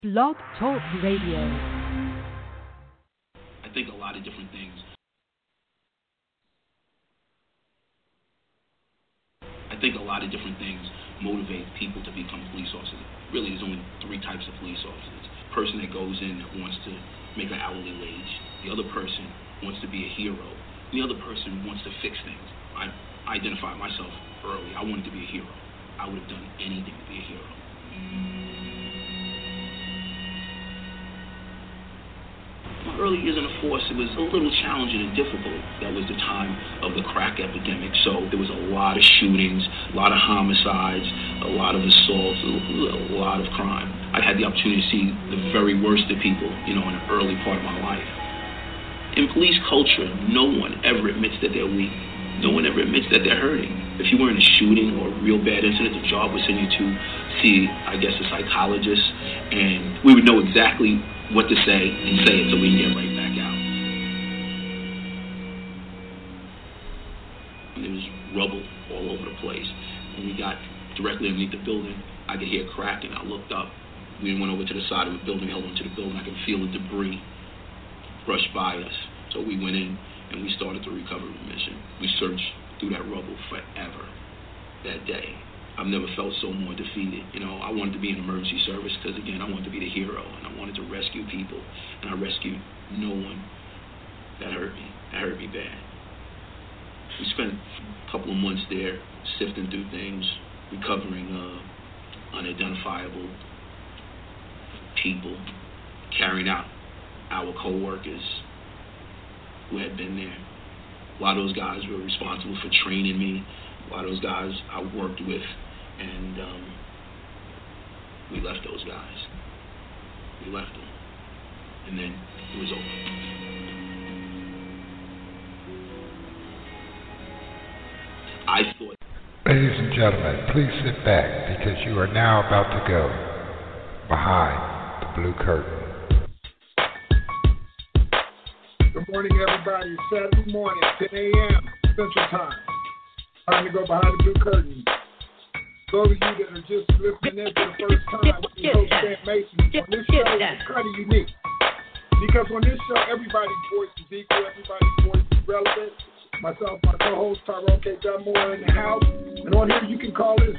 Blog Talk Radio. I think a lot of different things. Motivate people to become police officers. Really, there's only three types of police officers. The person that goes in that wants to make an hourly wage. The other person wants to be a hero. And the other person wants to fix things. I identified myself early. I wanted to be a hero. I would have done anything to be a hero. My early years in the force, it was a little challenging and difficult. That was the time of the crack epidemic, so there was a lot of shootings, a lot of homicides, a lot of assaults, a lot of crime. I had the opportunity to see the very worst of people, in the early part of my life. In police culture, no one ever admits that they're weak. No one ever admits that they're hurting. If you were in a shooting or a real bad incident, the job would send you to see, a psychologist, and we would know exactly what to say and say it so we can get right back out. And there was rubble all over the place. When we got directly underneath the building, I could hear cracking. I looked up. We went over to the side of the building, held onto the building. I could feel the debris brush by us. So we went in and we started the recovery mission. We searched through that rubble forever that day. I've never felt so more defeated. I wanted to be in emergency service because, again, I wanted to be the hero, and I wanted to rescue people, and I rescued no one that hurt me. That hurt me bad. We spent a couple of months there sifting through things, recovering unidentifiable people, carrying out our co-workers who had been there. A lot of those guys were responsible for training me. A lot of those guys I worked with, and we left those guys. We left them. And then it was over. I thought... Ladies and gentlemen, please sit back because you are now about to go behind the blue curtain. Good morning, everybody. Saturday morning, 10 a.m. Central Time. Time to go behind the blue curtain. Those of you that are just listening in for the first time, your host, Stan Mason. On this show, it's kind of unique. Because on this show, everybody's voice is equal, everybody's voice is relevant. Myself, my co-host, Tyrone K. Dunmore in the house. And on here, you can call in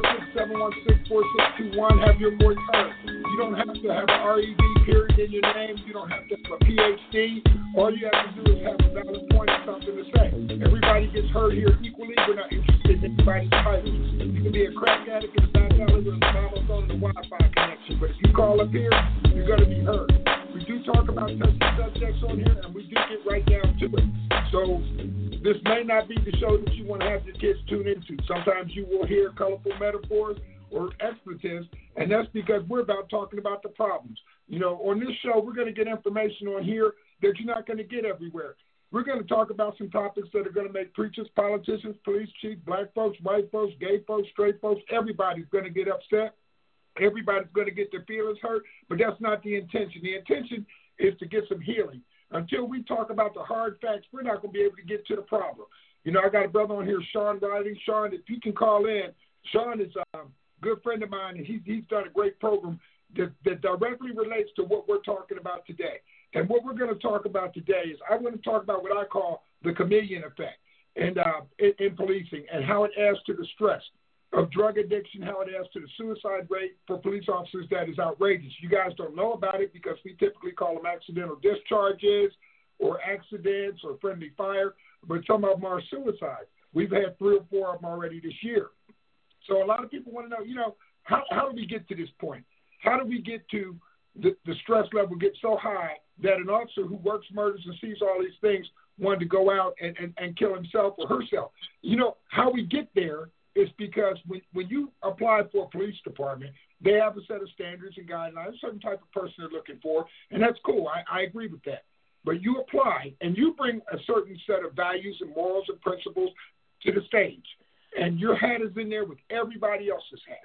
646-716-4621. Have your voice heard. You don't have to have an RED period in your name. You don't have to have a PhD. All you have to do is have a valid point or something to say. Everybody gets heard here equally. We're not interested in anybody's title. You can be a crack addict in the back alley with a mama's on the Wi-Fi connection. But if you call up here, you're going to be heard. We do talk about touchy subjects on here, and we do get right down to it. So this may not be the show that you want to have your kids tune into. Sometimes you will hear colorful metaphors or expletives, and that's because we're about talking about the problems. On this show, we're going to get information on here that you're not going to get everywhere. We're going to talk about some topics that are going to make preachers, politicians, police chiefs, black folks, white folks, gay folks, straight folks, everybody's going to get upset. Everybody's going to get their feelings hurt, but that's not the intention. The intention is to get some healing. Until we talk about the hard facts, we're not going to be able to get to the problem. I got a brother on here, Sean Riley. Sean, if you can call in, Sean is a good friend of mine, and he's done a great program that directly relates to what we're talking about today. And what we're going to talk about today is I'm going to talk about what I call the chameleon effect and in policing and how it adds to the stress of drug addiction, how it adds to the suicide rate for police officers that is outrageous. You guys don't know about it because we typically call them accidental discharges or accidents or friendly fire, but some of them are suicides. We've had 3 or 4 of them already this year. So a lot of people want to know, how do we get to this point? How do we get to the stress level get so high that an officer who works murders and sees all these things wanted to go out and kill himself or herself? How we get there is because when you apply for a police department, they have a set of standards and guidelines, a certain type of person they're looking for, and that's cool. I agree with that. But you apply, and you bring a certain set of values and morals and principles to the stage, and your hat is in there with everybody else's hat.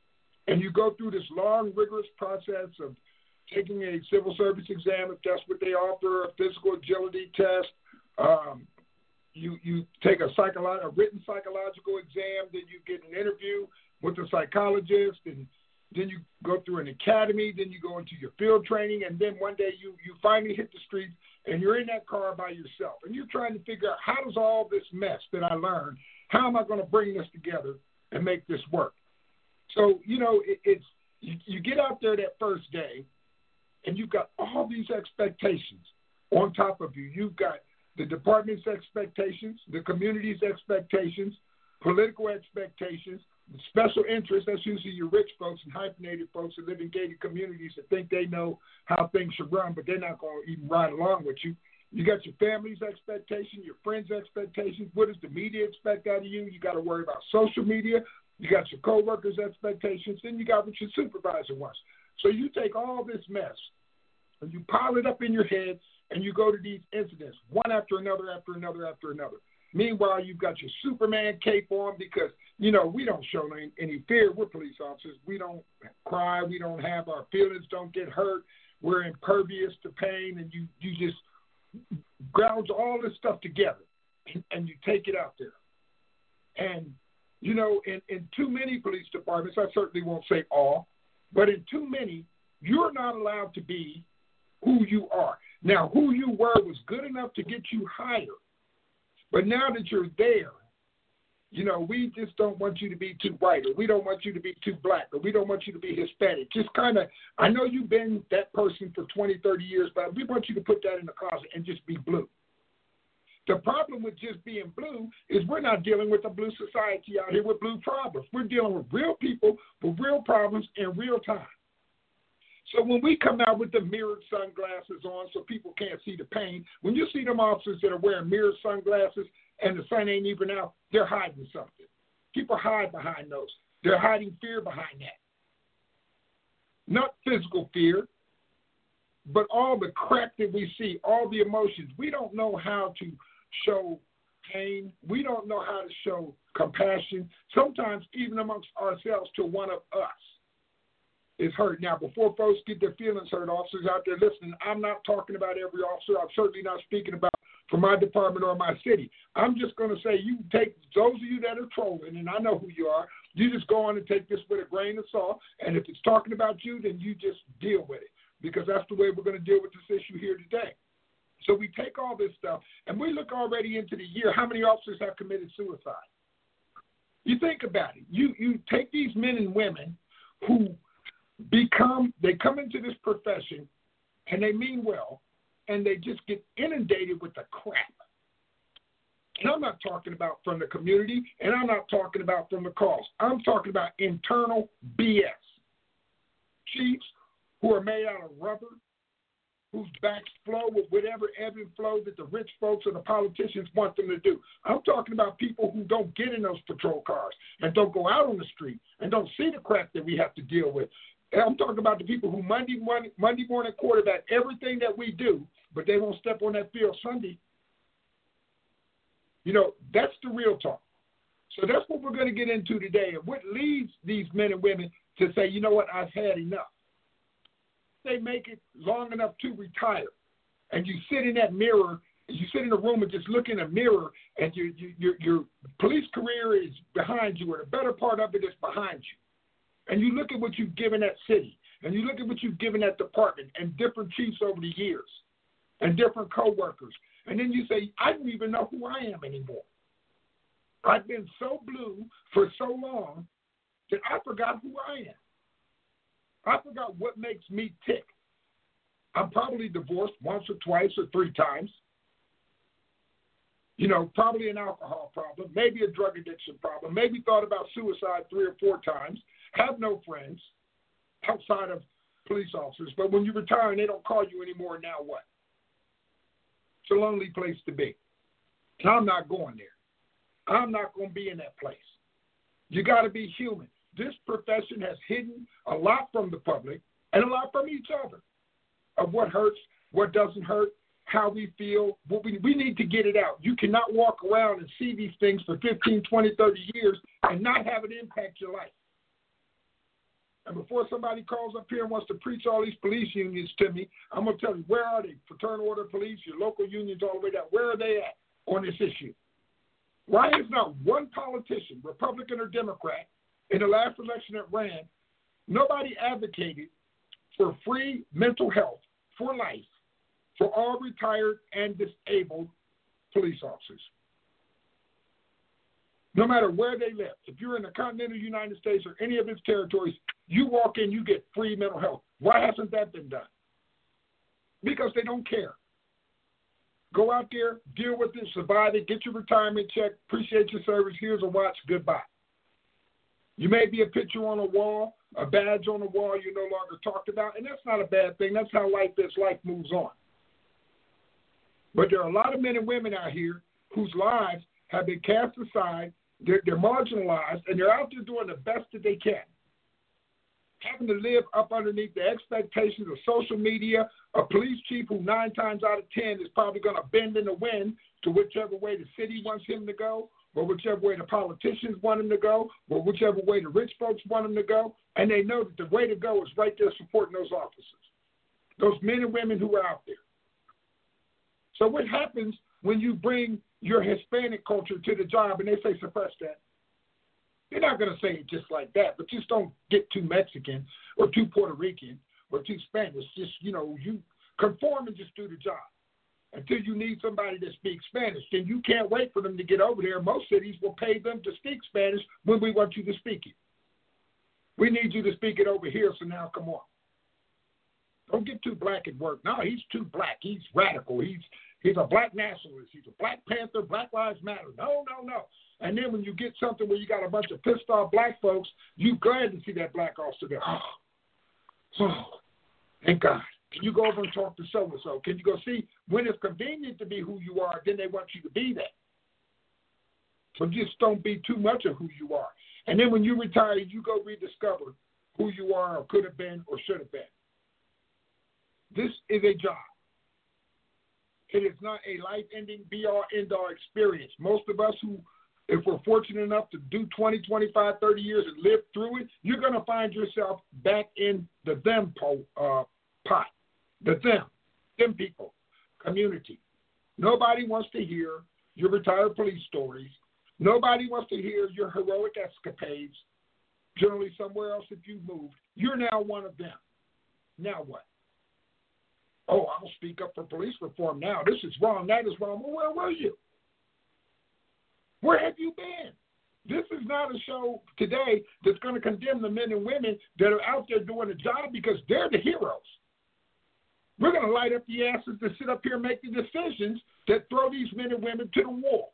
And you go through this long, rigorous process of taking a civil service exam, if that's what they offer, a physical agility test. You take a written psychological exam, then you get an interview with a psychologist, and then you go through an academy, then you go into your field training, and then one day you finally hit the streets and you're in that car by yourself. And you're trying to figure out, how does all this mess that I learned, how am I going to bring this together and make this work? So, you know, you get out there that first day, and you've got all these expectations on top of you. You've got the department's expectations, the community's expectations, political expectations, the special interests. That's usually your rich folks and hyphenated folks who live in gated communities that think they know how things should run, but they're not going to even ride along with you. You got your family's expectations, your friends' expectations. What does the media expect out of you? You got to worry about social media. You got your coworkers' expectations. Then you got what your supervisor wants. So you take all this mess and you pile it up in your head, and you go to these incidents, one after another, after another, after another. Meanwhile, you've got your Superman cape on because, you know, we don't show any fear. We're police officers. We don't cry. We don't have our feelings don't get hurt. We're impervious to pain, and you just gouge all this stuff together, and you take it out there. And, you know, in too many police departments, I certainly won't say all, but in too many, you're not allowed to be who you are. Now, who you were was good enough to get you hired. But now that you're there, you know, we just don't want you to be too white, or we don't want you to be too black, or we don't want you to be Hispanic. Just kind of, I know you've been that person for 20, 30 years, but we want you to put that in the closet and just be blue. The problem with just being blue is we're not dealing with a blue society out here with blue problems. We're dealing with real people with real problems in real time. So when we come out with the mirrored sunglasses on so people can't see the pain, when you see them officers that are wearing mirrored sunglasses and the sun ain't even out, they're hiding something. People hide behind those. They're hiding fear behind that. Not physical fear, but all the crap that we see, all the emotions. We don't know how to show pain. We don't know how to show compassion, sometimes even amongst ourselves to one of us. Is hurt. Now, before folks get their feelings hurt, officers out there listening, I'm not talking about every officer. I'm certainly not speaking about for my department or my city. I'm just going to say you take those of you that are trolling, and I know who you are, you just go on and take this with a grain of salt, and if it's talking about you, then you just deal with it, because that's the way we're going to deal with this issue here today. So we take all this stuff, and we look already into the year, how many officers have committed suicide? You think about it. You take these men and women who they come into this profession and they mean well, and they just get inundated with the crap. And I'm not talking about from the community, and I'm not talking about from the calls. I'm talking about internal BS. Chiefs who are made out of rubber, whose backs flow with whatever ebb and flow that the rich folks or the politicians want them to do. I'm talking about people who don't get in those patrol cars and don't go out on the street and don't see the crap that we have to deal with. And I'm talking about the people who Monday morning quarterback everything that we do, but they won't step on that field Sunday. You know, that's the real talk. So that's what we're going to get into today, and what leads these men and women to say, you know what, I've had enough. They make it long enough to retire, and you sit in that mirror, you sit in a room and just look in a mirror, and your police career is behind you, or the better part of it is behind you. And you look at what you've given that city, and you look at what you've given that department, and different chiefs over the years, and different coworkers. And then you say, I don't even know who I am anymore. I've been so blue for so long that I forgot who I am. I forgot what makes me tick. I'm probably divorced once or twice or 3 times. You know, probably an alcohol problem, maybe a drug addiction problem, maybe thought about suicide 3 or 4 times. Have no friends outside of police officers, but when you retire and they don't call you anymore, now what? It's a lonely place to be. And I'm not going there. I'm not going to be in that place. You got to be human. This profession has hidden a lot from the public and a lot from each other of what hurts, what doesn't hurt, how we feel. What we need to get it out. You cannot walk around and see these things for 15, 20, 30 years and not have it impact your life. And before somebody calls up here and wants to preach all these police unions to me, I'm going to tell you, where are they? Fraternal order police, your local unions all the way down. Where are they at on this issue? Why is not one politician, Republican or Democrat, in the last election that ran, Nobody advocated for free mental health for life for all retired and disabled police officers. No matter where they live, if you're in the continental United States or any of its territories, you walk in, you get free mental health. Why hasn't that been done? Because they don't care. Go out there, deal with it, survive it, get your retirement check, appreciate your service, here's a watch, goodbye. You may be a picture on a wall, a badge on a wall you no longer talked about, and that's not a bad thing. That's how life is. Life moves on. But there are a lot of men and women out here whose lives have been cast aside, they're marginalized, and they're out there doing the best that they can. Having to live up underneath the expectations of social media, a police chief who 9 times out of 10 is probably going to bend in the wind to whichever way the city wants him to go, or whichever way the politicians want him to go, or whichever way the rich folks want him to go, and they know that the way to go is right there supporting those officers, those men and women who are out there. So what happens when you bring your Hispanic culture to the job and they say suppress that? They're not going to say it just like that, but just don't get too Mexican or too Puerto Rican or too Spanish. Just, you conform and just do the job. Until you need somebody that speaks Spanish, then you can't wait for them to get over there. Most cities will pay them to speak Spanish when we want you to speak it. We need you to speak it over here, so now come on. Don't get too black at work. No, he's too black. He's radical. He's a black nationalist. He's a Black Panther. Black Lives Matter. No. And then when you get something where you got a bunch of pissed off black folks, you're glad to see that black officer there. Oh, thank God. Can you go over and talk to so-and-so? Can you go see when it's convenient to be who you are, then they want you to be that. So just don't be too much of who you are. And then when you retire, you go rediscover who you are or could have been or should have been. This is a job. It is not a life-ending, be-all, end-all experience. Most of us who, if we're fortunate enough to do 20, 25, 30 years and live through it, you're going to find yourself back in the them pot. The them people, community. Nobody wants to hear your retired police stories. Nobody wants to hear your heroic escapades, generally somewhere else if you moved. You're now one of them. Now what? Oh, I'll speak up for police reform now. This is wrong. That is wrong. Well, where were you? Where have you been? This is not a show today that's going to condemn the men and women that are out there doing the job because they're the heroes. We're going to light up the asses to sit up here and make the decisions that throw these men and women to the walls.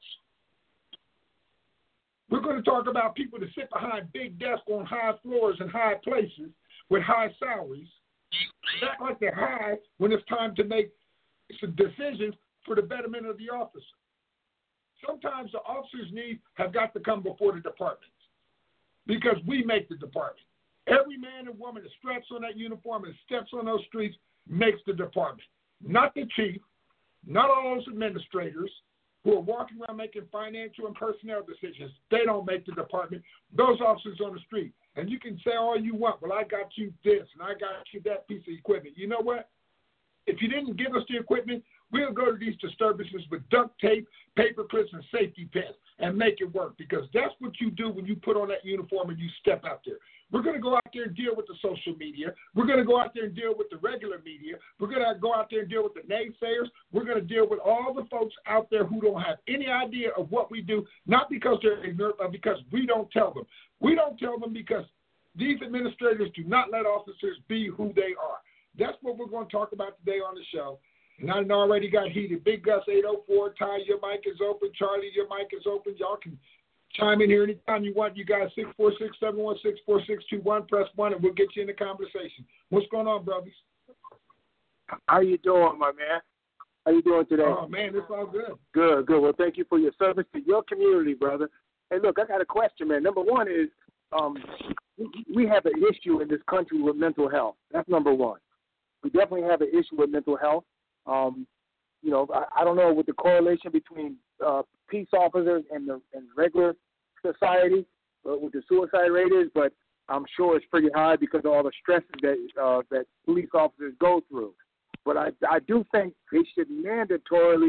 We're going to talk about people that sit behind big desks on high floors and high places with high salaries, act like they're high when it's time to make some decisions for the betterment of the officer. Sometimes the officers' needs have got to come before the departments because we make the department. Every man and woman that straps on that uniform and steps on those streets makes the department. Not the chief, not all those administrators who are walking around making financial and personnel decisions. They don't make the department. Those officers on the street. And you can say all you want, well, I got you this and I got you that piece of equipment. You know what? If you didn't give us the equipment, we'll go to these disturbances with duct tape, paper clips, and safety pins and make it work because that's what you do when you put on that uniform and you step out there. We're going to go out there and deal with the social media. We're going to go out there and deal with the regular media. We're going to go out there and deal with the naysayers. We're going to deal with all the folks out there who don't have any idea of what we do, not because they're ignorant, but because we don't tell them. We don't tell them because these administrators do not let officers be who they are. That's what we're going to talk about today on the show. And I already got heated. Big Gus 804, Ty, your mic is open. Charlie, your mic is open. Y'all can chime in here anytime you want. You guys 646-716-4621. Press 1 and we'll get you in the conversation. What's going on, brothers? How you doing, my man? How you doing today? Oh, man, it's all good. Good. Well, thank you for your service to your community, brother. Hey, look, I got a question, man. Number one is we have an issue in this country with mental health. That's number one. We definitely have an issue with mental health. I don't know what the correlation between peace officers and regular society, what the suicide rate is, but I'm sure it's pretty high because of all the stresses that police officers go through. But I do think they should mandate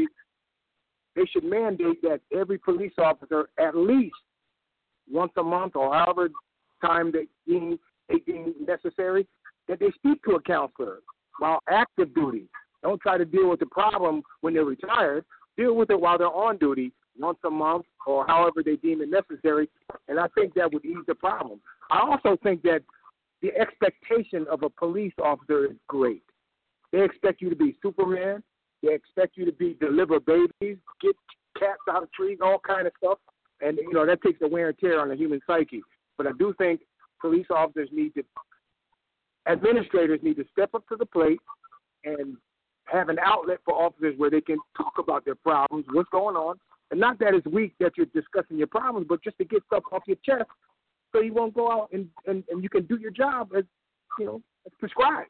that every police officer at least once a month or however time they deem they deem necessary, that they speak to a counselor while active duty. Don't try to deal with the problem when they're retired. Deal with it while they're on duty once a month or however they deem it necessary, and I think that would ease the problem. I also think that the expectation of a police officer is great. They expect you to be Superman. They expect you to deliver babies, get cats out of trees, all kind of stuff. And, that takes the wear and tear on the human psyche. But I do think police officers administrators need to step up to the plate and have an outlet for officers where they can talk about their problems, what's going on. And not that it's weak that you're discussing your problems, but just to get stuff off your chest so you won't go out and you can do your job as prescribed.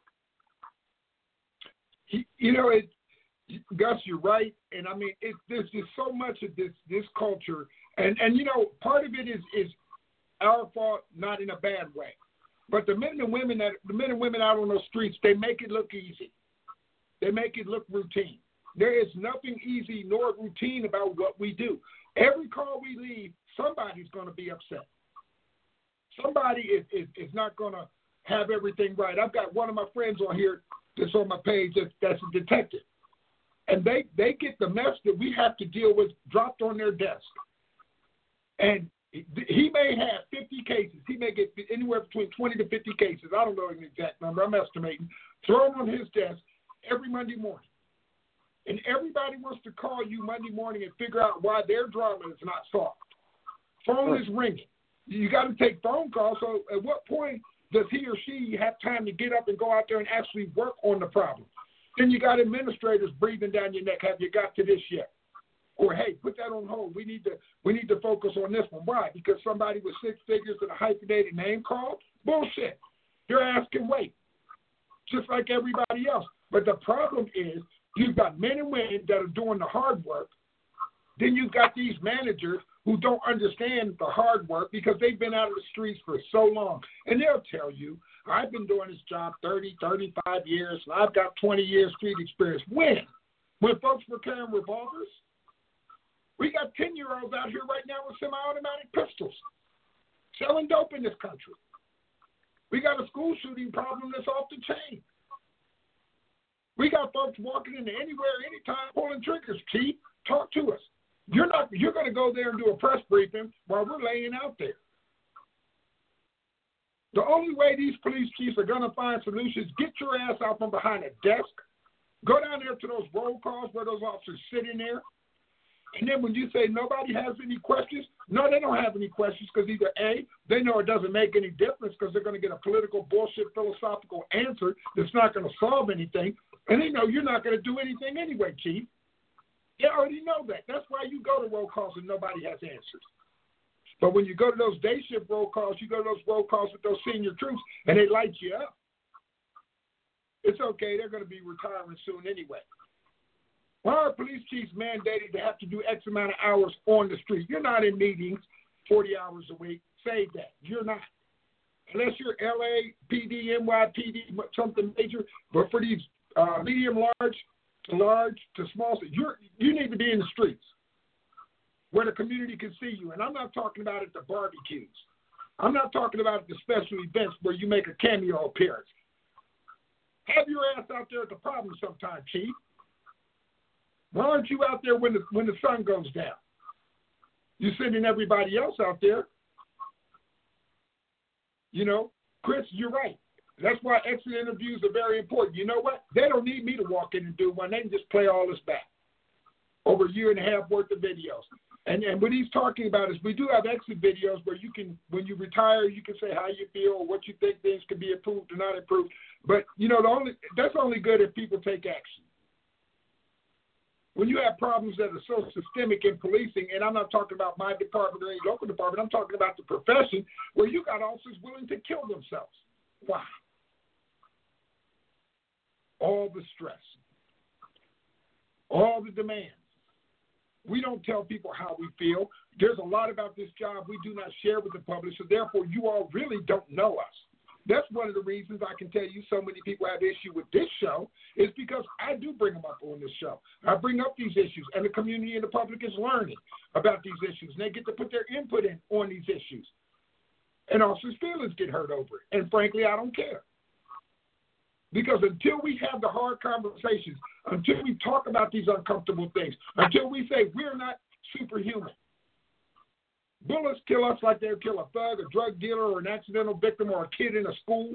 Gus, you're right. And, I mean, there's just so much of this culture. And part of it is our fault, not in a bad way. But the men and women out on those streets, they make it look easy. They make it look routine. There is nothing easy nor routine about what we do. Every call we leave, somebody's going to be upset. Somebody is not going to have everything right. I've got one of my friends on here that's on my page that's a detective. And they get the mess that we have to deal with dropped on their desk. And he may have 50 cases. He may get anywhere between 20 to 50 cases. I don't know an exact number. I'm estimating. Thrown on his desk every Monday morning. And everybody wants to call you Monday morning and figure out why their drama is not solved. Phone is ringing. You got to take phone calls. So at what point does he or she have time to get up and go out there and actually work on the problem? Then you got administrators breathing down your neck. Have you got to this yet? Or, hey, put that on hold. We need to focus on this one. Why? Because somebody with 6 figures and a hyphenated name called? Bullshit. Your ass can wait, just like everybody else. But the problem is you've got men and women that are doing the hard work. Then you've got these managers who don't understand the hard work because they've been out of the streets for so long. And they'll tell you, I've been doing this job 30, 35 years, and I've got 20 years street experience. When? When folks were carrying revolvers? We got 10-year-olds out here right now with semi-automatic pistols selling dope in this country. We got a school shooting problem that's off the chain. We got folks walking into anywhere, anytime, pulling triggers. Chief, talk to us. You're going to go there and do a press briefing while we're laying out there. The only way these police chiefs are going to find solutions, get your ass out from behind a desk, go down there to those roll calls where those officers sit in there, and then when you say nobody has any questions, no, they don't have any questions because either A, they know it doesn't make any difference because they're going to get a political bullshit philosophical answer that's not going to solve anything, and they know you're not going to do anything anyway, Chief. They already know that. That's why you go to roll calls and nobody has answers. But when you go to those day shift roll calls, you go to those roll calls with those senior troops, and they light you up. It's okay. They're going to be retiring soon anyway. Why are police chiefs mandated to have to do X amount of hours on the street? You're not in meetings 40 hours a week. Save that. You're not. Unless you're LAPD, NYPD, something major, but for these medium, large to small, you need to be in the streets where the community can see you. And I'm not talking about at the barbecues. I'm not talking about at the special events where you make a cameo appearance. Have your ass out there at the problem sometime, Chief. Why aren't you out there when the sun goes down? You're sending everybody else out there. Chris, you're right. That's why exit interviews are very important. You know what? They don't need me to walk in and do one. They can just play all this back over a year and a half worth of videos. And what he's talking about is we do have exit videos where you can, when you retire, you can say how you feel or what you think things can be improved or not improved. But, that's only good if people take action. When you have problems that are so systemic in policing, and I'm not talking about my department or any local department, I'm talking about the profession where you got officers willing to kill themselves. Why? All the stress, all the demands. We don't tell people how we feel. There's a lot about this job we do not share with the public, so therefore you all really don't know us. That's one of the reasons I can tell you so many people have issue with this show is because I do bring them up on this show. I bring up these issues, and the community and the public is learning about these issues, and they get to put their input in on these issues. and officers' feelings get hurt over it. And frankly, I don't care. Because until we have the hard conversations, until we talk about these uncomfortable things, until we say we're not superhuman, bullets kill us like they'll kill a thug, a drug dealer, or an accidental victim, or a kid in a school.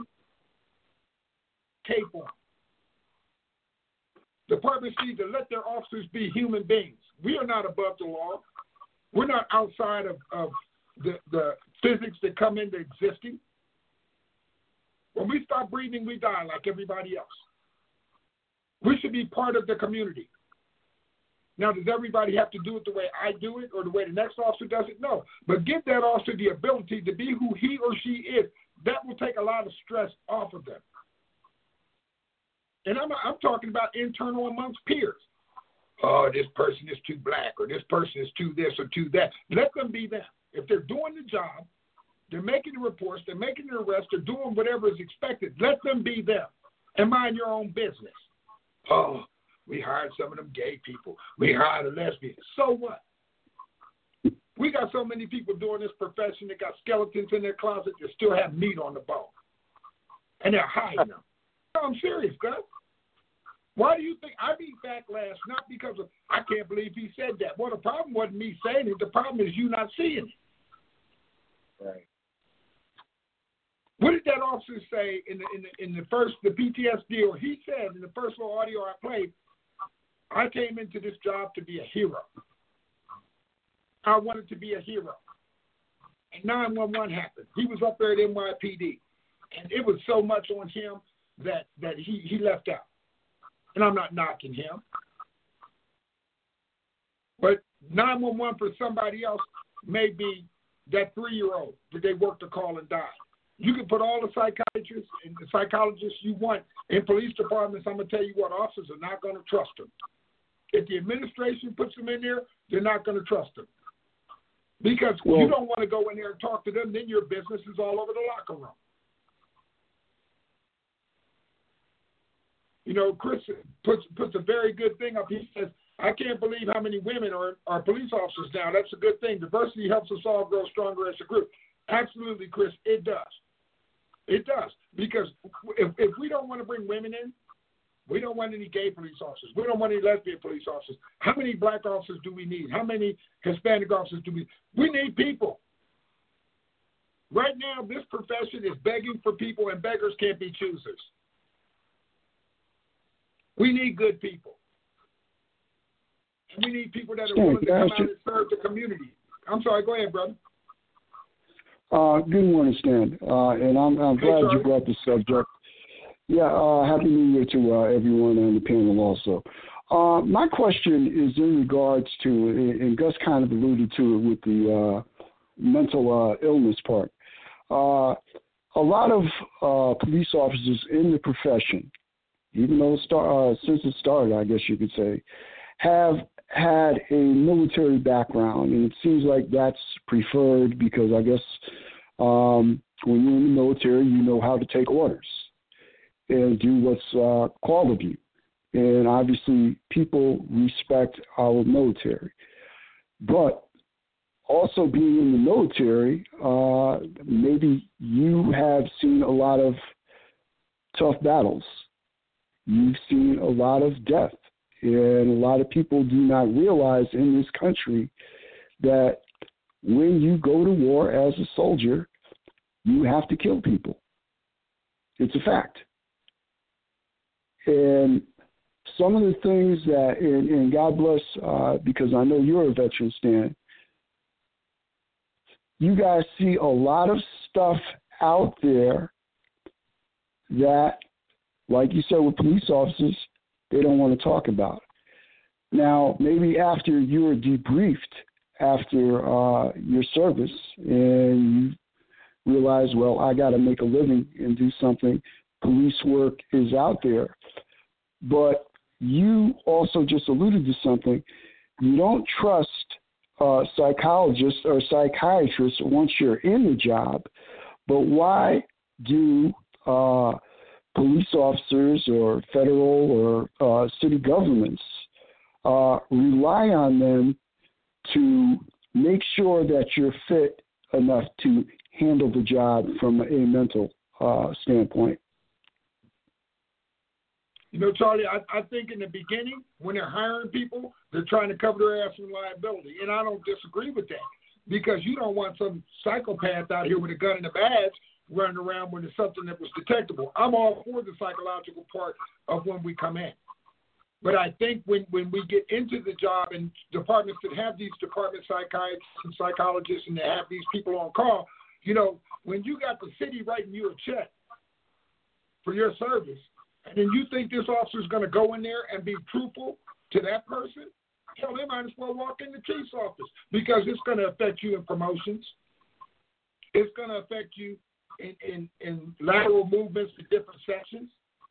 Cape on. Departments need to let their officers be human beings. We are not above the law. We're not outside of the physics that come into existing. When we stop breathing, we die like everybody else. We should be part of the community. Now, does everybody have to do it the way I do it or the way the next officer does it? No. But give that officer the ability to be who he or she is. That will take a lot of stress off of them. And I'm talking about internal amongst peers. Oh, this person is too black, or this person is too this or too that. Let them be them. If they're doing the job, they're making the reports, they're making the arrests, they're doing whatever is expected. Let them be them and mind your own business. Oh, we hired some of them gay people. We hired a lesbian. So what? We got so many people doing this profession that got skeletons in their closet that still have meat on the bone. And they're hiding them. No, I'm serious, guys. Why do you think I beat backlash? Not because of, I can't believe he said that. Well, the problem wasn't me saying it. The problem is you not seeing it. Right. What did that officer say in the first, the PTSD, or he said in the first little audio I played, I came into this job to be a hero. I wanted to be a hero. And 911 happened. He was up there at NYPD. And it was so much on him that he left out. And I'm not knocking him. But 911 for somebody else may be that 3-year-old that they worked to call and died. You can put all the psychiatrists and the psychologists you want in police departments. I'm going to tell you what, officers are not going to trust them. If the administration puts them in there, they're not going to trust them. Because you don't want to go in there and talk to them, then your business is all over the locker room. You know, Chris puts a very good thing up. He says, I can't believe how many women are police officers now. That's a good thing. Diversity helps us all grow stronger as a group. Absolutely, Chris, it does. It does. Because if we don't want to bring women in, we don't want any gay police officers. We don't want any lesbian police officers. How many black officers do we need? How many Hispanic officers do we need? We need people. Right now, this profession is begging for people, and beggars can't be choosers. We need good people. And we need people that are willing to come out and serve the community. I'm sorry, go ahead, brother. Good morning, Stan. And I'm glad you brought the subject. Yeah, Happy New Year to everyone on the panel also. My question is in regards to, and Gus kind of alluded to it with the mental illness part. A lot of police officers in the profession, even though since it started, I guess you could say, have had a military background, and it seems like that's preferred because I guess when you're in the military, you know how to take orders and do what's called of you. And obviously, people respect our military. But also being in the military, maybe you have seen a lot of tough battles. You've seen a lot of death. And a lot of people do not realize in this country that when you go to war as a soldier, you have to kill people. It's a fact. And some of the things that, and God bless, because I know you're a veteran, Stan, you guys see a lot of stuff out there that, like you said with police officers, they don't want to talk about. Now, maybe after you were debriefed after your service and you realize, well, I got to make a living and do something, police work is out there. But you also just alluded to something. You don't trust psychologists or psychiatrists once you're in the job, but why do police officers or federal or city governments rely on them to make sure that you're fit enough to handle the job from a mental standpoint? You know, Charlie, I think in the beginning, when they're hiring people, they're trying to cover their ass from liability. And I don't disagree with that, because you don't want some psychopath out here with a gun and a badge running around when it's something that was detectable. I'm all for the psychological part of when we come in. But I think when we get into the job and departments that have these department psychiatrists and psychologists and they have these people on call, you know, when you got the city writing you a check for your service, and then you think this officer is going to go in there and be truthful to that person, hell, they might as well walk in the chief's office, because it's going to affect you in promotions. It's going to affect you in lateral movements to different sections.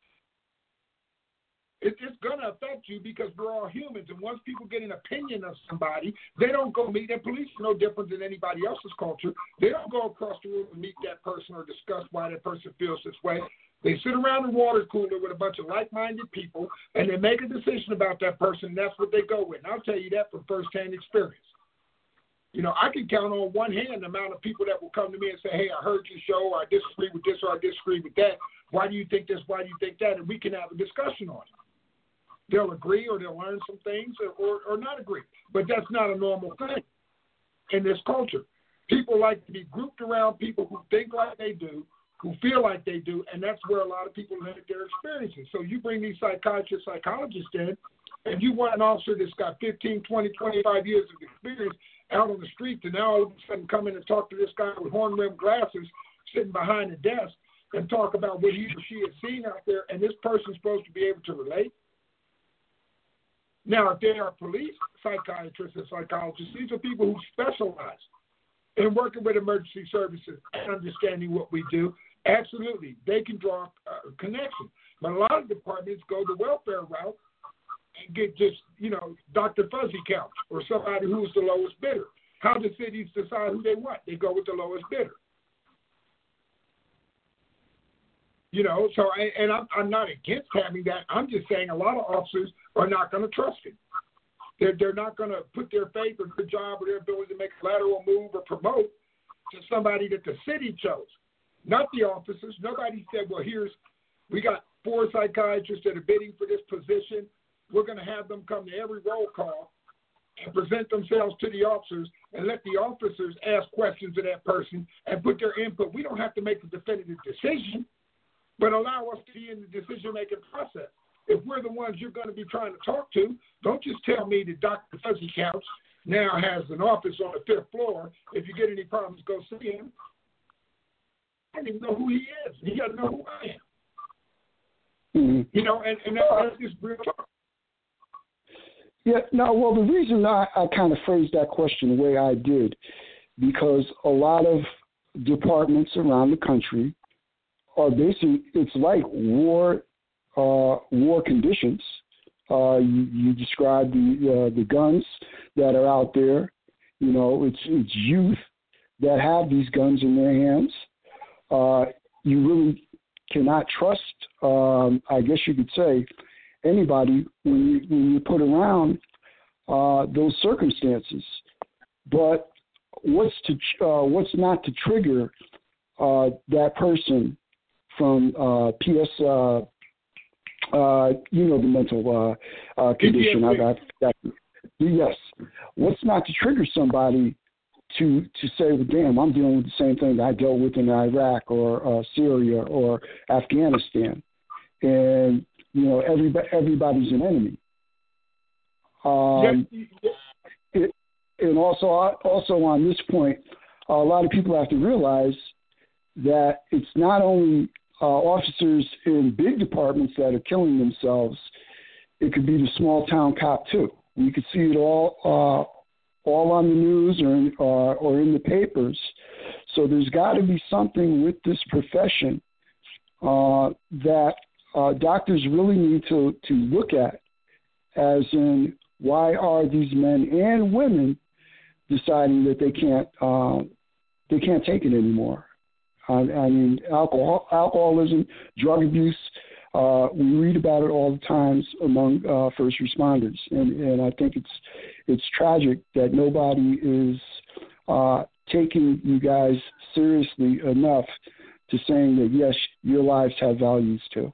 It's going to affect you, because we're all humans. And once people get an opinion of somebody, they don't go meet. And police are no different than anybody else's culture. They don't go across the room and meet that person or discuss why that person feels this way. They sit around the water cooler with a bunch of like-minded people, and they make a decision about that person, and that's what they go with. And I'll tell you that from first-hand experience. You know, I can count on one hand the amount of people that will come to me and say, hey, I heard your show, or I disagree with this, or I disagree with that. Why do you think this? Why do you think that? And we can have a discussion on it. They'll agree, or they'll learn some things, or not agree. But that's not a normal thing in this culture. People like to be grouped around people who think like they do, who feel like they do, and that's where a lot of people limit their experiences. So you bring these psychiatrists, psychologists in, and you want an officer that's got 15, 20, 25 years of experience out on the street to now all of a sudden come in and talk to this guy with horn-rimmed glasses sitting behind a desk and talk about what he or she has seen out there, and this person's supposed to be able to relate. Now, if they are police psychiatrists and psychologists, these are people who specialize in working with emergency services and understanding what we do. Absolutely, they can draw a connection. But a lot of departments go the welfare route and get just, you know, Dr. Fuzzy Couch or somebody who's the lowest bidder. How do cities decide who they want? They go with the lowest bidder. You know, so, and I'm not against having that. I'm just saying a lot of officers are not going to trust it. They're not going to put their faith or their job or their ability to make a lateral move or promote to somebody that the city chose, not the officers. Nobody said, well, we got 4 psychiatrists that are bidding for this position. We're going to have them come to every roll call and present themselves to the officers and let the officers ask questions of that person and put their input. We don't have to make a definitive decision, but allow us to be in the decision-making process. If we're the ones you're going to be trying to talk to, don't just tell me that Dr. Fuzzy Couch now has an office on the 5th floor. If you get any problems, go see him. I don't even know who he is. He doesn't know who I am. Mm-hmm. You know, and that's just real talk. Yeah, no, well, the reason I kind of phrased that question the way I did, because a lot of departments around the country are basically, it's like war conditions. You described the guns that are out there. You know, it's youth that have these guns in their hands. You really cannot trust, I guess you could say, anybody when you put around those circumstances. But what's not to trigger that person from the mental condition. I got that. Yes. What's not to trigger somebody to say, well, damn, I'm dealing with the same thing that I dealt with in Iraq or Syria or Afghanistan, and you know everybody's an enemy. And also on this point, a lot of people have to realize that it's not only officers in big departments that are killing themselves. It could be the small town cop too. We could see it all on the news or in the papers. So there's got to be something with this profession that doctors really need to look at, as in why are these men and women deciding that they can't take it anymore. I mean, alcoholism, drug abuse, we read about it all the times among first responders. And I think it's tragic that nobody is taking you guys seriously enough to saying that, yes, your lives have values too?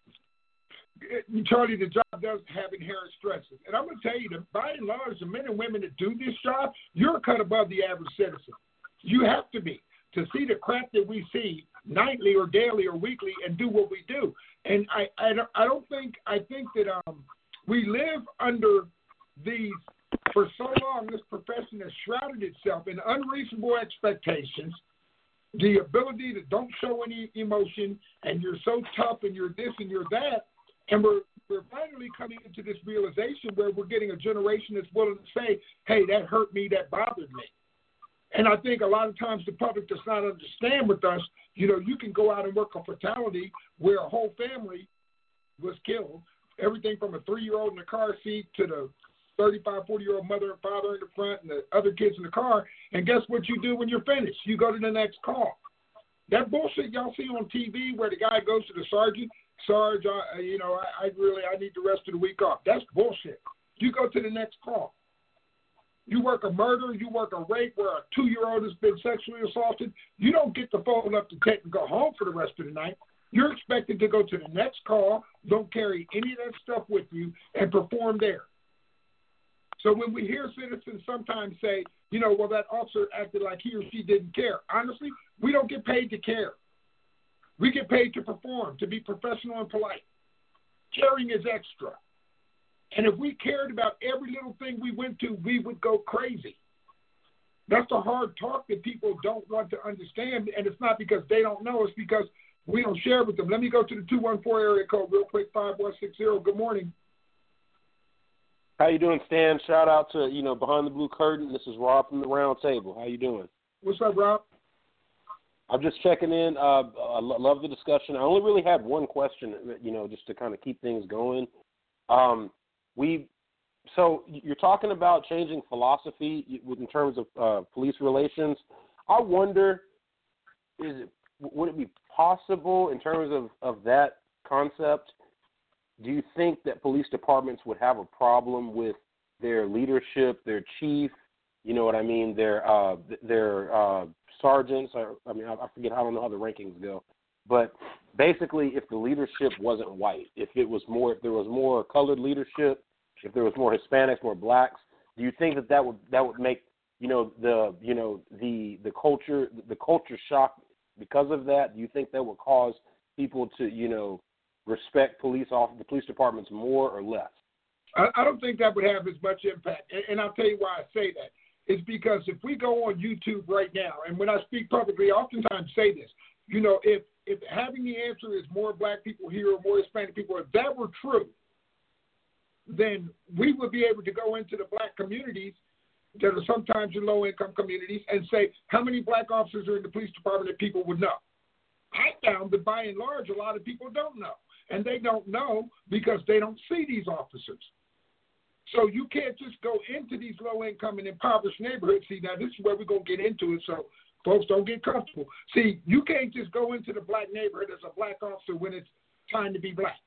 Charlie, the job does have inherent stresses. And I'm going to tell you that by and large, the men and women that do this job, you're cut above the average citizen. You have to be to see the crap that we see nightly or daily or weekly and do what we do. And I think that we live under these, for so long, this profession has shrouded itself in unreasonable expectations, the ability to don't show any emotion, and you're so tough and you're this and you're that. And we're finally coming into this realization where we're getting a generation that's willing to say, hey, that hurt me, that bothered me. And I think a lot of times the public does not understand with us, you know, you can go out and work a fatality where a whole family was killed, everything from a 3-year-old in the car seat to the 35, 40-year-old mother and father in the front and the other kids in the car. And guess what you do when you're finished? You go to the next call. That bullshit y'all see on TV where the guy goes to the sergeant, Sarge, I need the rest of the week off. That's bullshit. You go to the next call. You work a murder, you work a rape where a 2-year-old has been sexually assaulted. You don't get to fold up the tent and go home for the rest of the night. You're expected to go to the next call, don't carry any of that stuff with you, and perform there. So when we hear citizens sometimes say, you know, well, that officer acted like he or she didn't care. Honestly, we don't get paid to care. We get paid to perform, to be professional and polite. Caring is extra. And if we cared about every little thing we went to, we would go crazy. That's the hard talk that people don't want to understand, and it's not because they don't know. It's because we don't share with them. Let me go to the 214 area code real quick, 5160. Good morning. How you doing, Stan? Shout out to, Behind the Blue Curtain. This is Rob from the Round Table. How you doing? What's up, Rob? I'm just checking in. I love the discussion. I only really had one question, just to kind of keep things going. So you're talking about changing philosophy in terms of police relations. I wonder, would it be possible in terms of that concept? Do you think that police departments would have a problem with their leadership, their chief, their sergeants? I forget, I don't know how the rankings go. But basically, if the leadership wasn't white, if there was more colored leadership, if there was more Hispanics, more blacks, do you think that would make the culture shock because of that? Do you think that would cause people to respect the police departments more or less? I don't think that would have as much impact, and I'll tell you why I say that. It's because if we go on YouTube right now, and when I speak publicly, I oftentimes say this, if having the answer is more black people here or more Hispanic people, if that were true, then we would be able to go into the black communities that are sometimes in low-income communities and say, how many black officers are in the police department that people would know? I found that by and large, a lot of people don't know. And they don't know because they don't see these officers. So you can't just go into these low-income and impoverished neighborhoods. See, now this is where we're going to get into it, so folks don't get comfortable. See, you can't just go into the black neighborhood as a black officer when it's time to be black.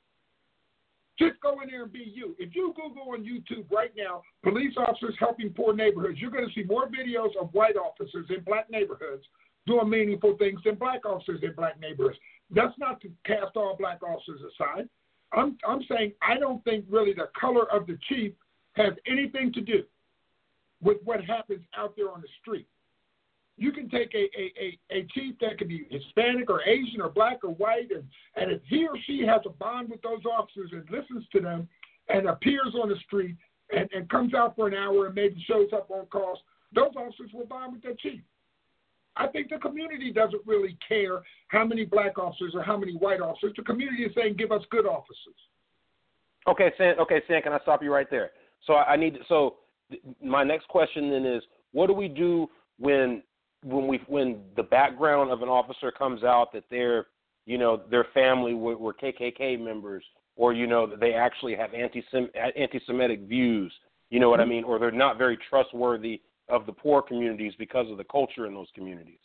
Just go in there and be you. If you Google on YouTube right now, police officers helping poor neighborhoods, you're going to see more videos of white officers in black neighborhoods doing meaningful things than black officers in black neighborhoods. That's not to cast all black officers aside. I'm saying I don't think really the color of the chief has anything to do with what happens out there on the street. You can take a chief that could be Hispanic or Asian or black or white, and if he or she has a bond with those officers and listens to them and appears on the street and comes out for an hour and maybe shows up on calls, those officers will bond with their chief. I think the community doesn't really care how many black officers or how many white officers. The community is saying, give us good officers. Okay, Sam, can I stop you right there? So my next question then is, what do we do when the background of an officer comes out that their family were KKK members, or they actually have anti-Semitic views, you know what I mean, or they're not very trustworthy of the poor communities because of the culture in those communities?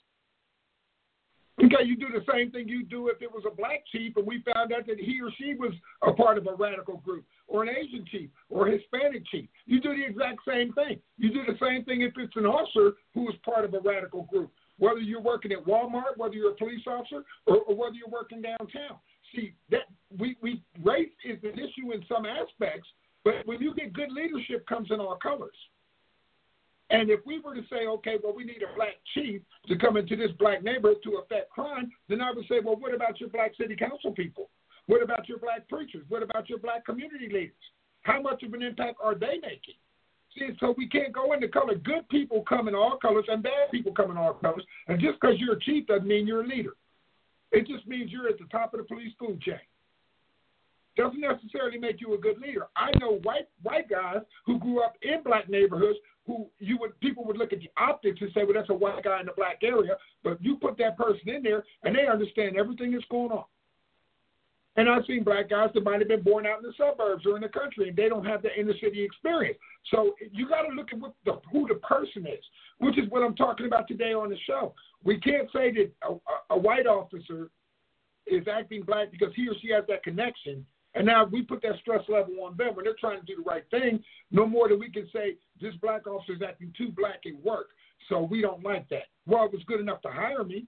Okay, you do the same thing you do if it was a black chief and we found out that he or she was a part of a radical group, or an Asian chief or a Hispanic chief. You do the exact same thing. You do the same thing if it's an officer who is part of a radical group, whether you're working at Walmart, whether you're a police officer, or whether you're working downtown. See, that race is an issue in some aspects, but when you get good leadership comes in all colors. And if we were to say, okay, well, we need a black chief to come into this black neighborhood to affect crime, then I would say, well, what about your black city council people? What about your black preachers? What about your black community leaders? How much of an impact are they making? See, so we can't go into color. Good people come in all colors and bad people come in all colors. And just because you're a chief doesn't mean you're a leader. It just means you're at the top of the police food chain. Doesn't necessarily make you a good leader. I know white guys who grew up in black neighborhoods who people would look at the optics and say, well, that's a white guy in the black area. But you put that person in there and they understand everything that's going on. And I've seen black guys that might have been born out in the suburbs or in the country, and they don't have the inner city experience. So you got to look at who the person is, which is what I'm talking about today on the show. We can't say that a white officer is acting black because he or she has that connection, and now we put that stress level on them when they're trying to do the right thing, no more than we can say this black officer is acting too black at work, so we don't like that. Well, it was good enough to hire me.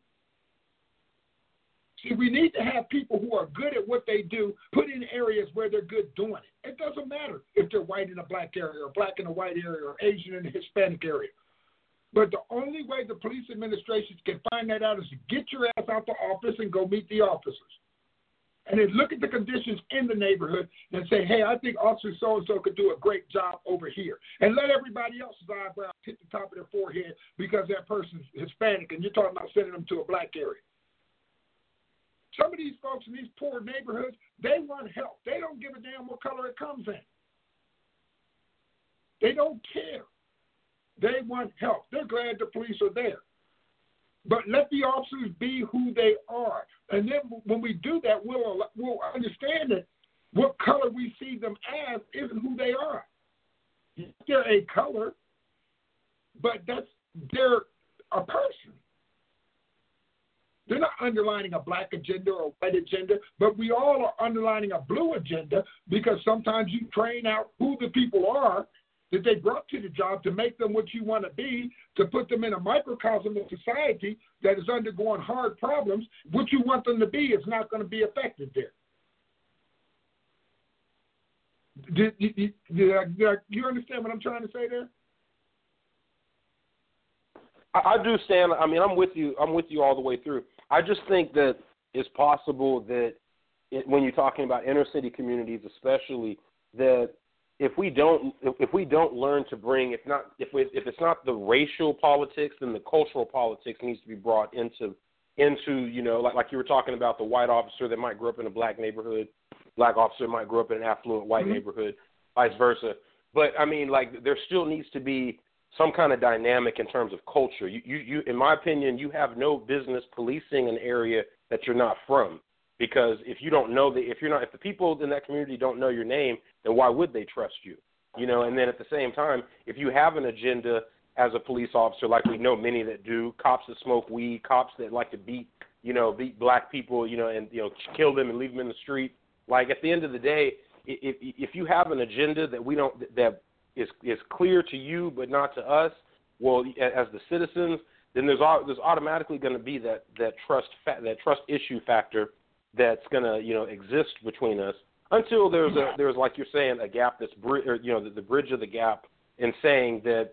See, we need to have people who are good at what they do put in areas where they're good doing it. It doesn't matter if they're white in a black area or black in a white area or Asian in a Hispanic area. But the only way the police administrations can find that out is to get your ass out the office and go meet the officers. And then look at the conditions in the neighborhood and say, hey, I think Officer so-and-so could do a great job over here. And let everybody else's eyebrows hit the top of their forehead because that person's Hispanic and you're talking about sending them to a black area. Some of these folks in these poor neighborhoods, they want help. They don't give a damn what color it comes in. They don't care. They want help. They're glad the police are there. But let the officers be who they are. And then when we do that, we'll understand that what color we see them as isn't who they are. They're a color, but they're a person. They're not underlining a black agenda or a white agenda, but we all are underlining a blue agenda because sometimes you train out who the people are that they brought to the job to make them what you want to be, to put them in a microcosm of society that is undergoing hard problems. What you want them to be is not going to be effective there. Do you understand what I'm trying to say there? I do, Stan. I mean, I'm with you all the way through. I just think that it's possible that when you're talking about inner city communities, especially, that if we don't learn to bring, if it's not the racial politics, then the cultural politics needs to be brought into like you were talking about the white officer that might grow up in a black neighborhood, black officer might grow up in an affluent white neighborhood, vice versa. But I mean, like there still needs to be some kind of dynamic in terms of culture. You, in my opinion, you have no business policing an area that you're not from, because if you don't know if the people in that community don't know your name, then why would they trust you? And then at the same time, if you have an agenda as a police officer, like we know many that do, cops that smoke weed, cops that like to beat black people, and kill them and leave them in the street. Like at the end of the day, if you have an agenda that is clear to you but not to us, well, as the citizens, then there's automatically going to be that trust issue factor that's going to exist between us until there's like you're saying a gap that's the bridge of the gap in saying that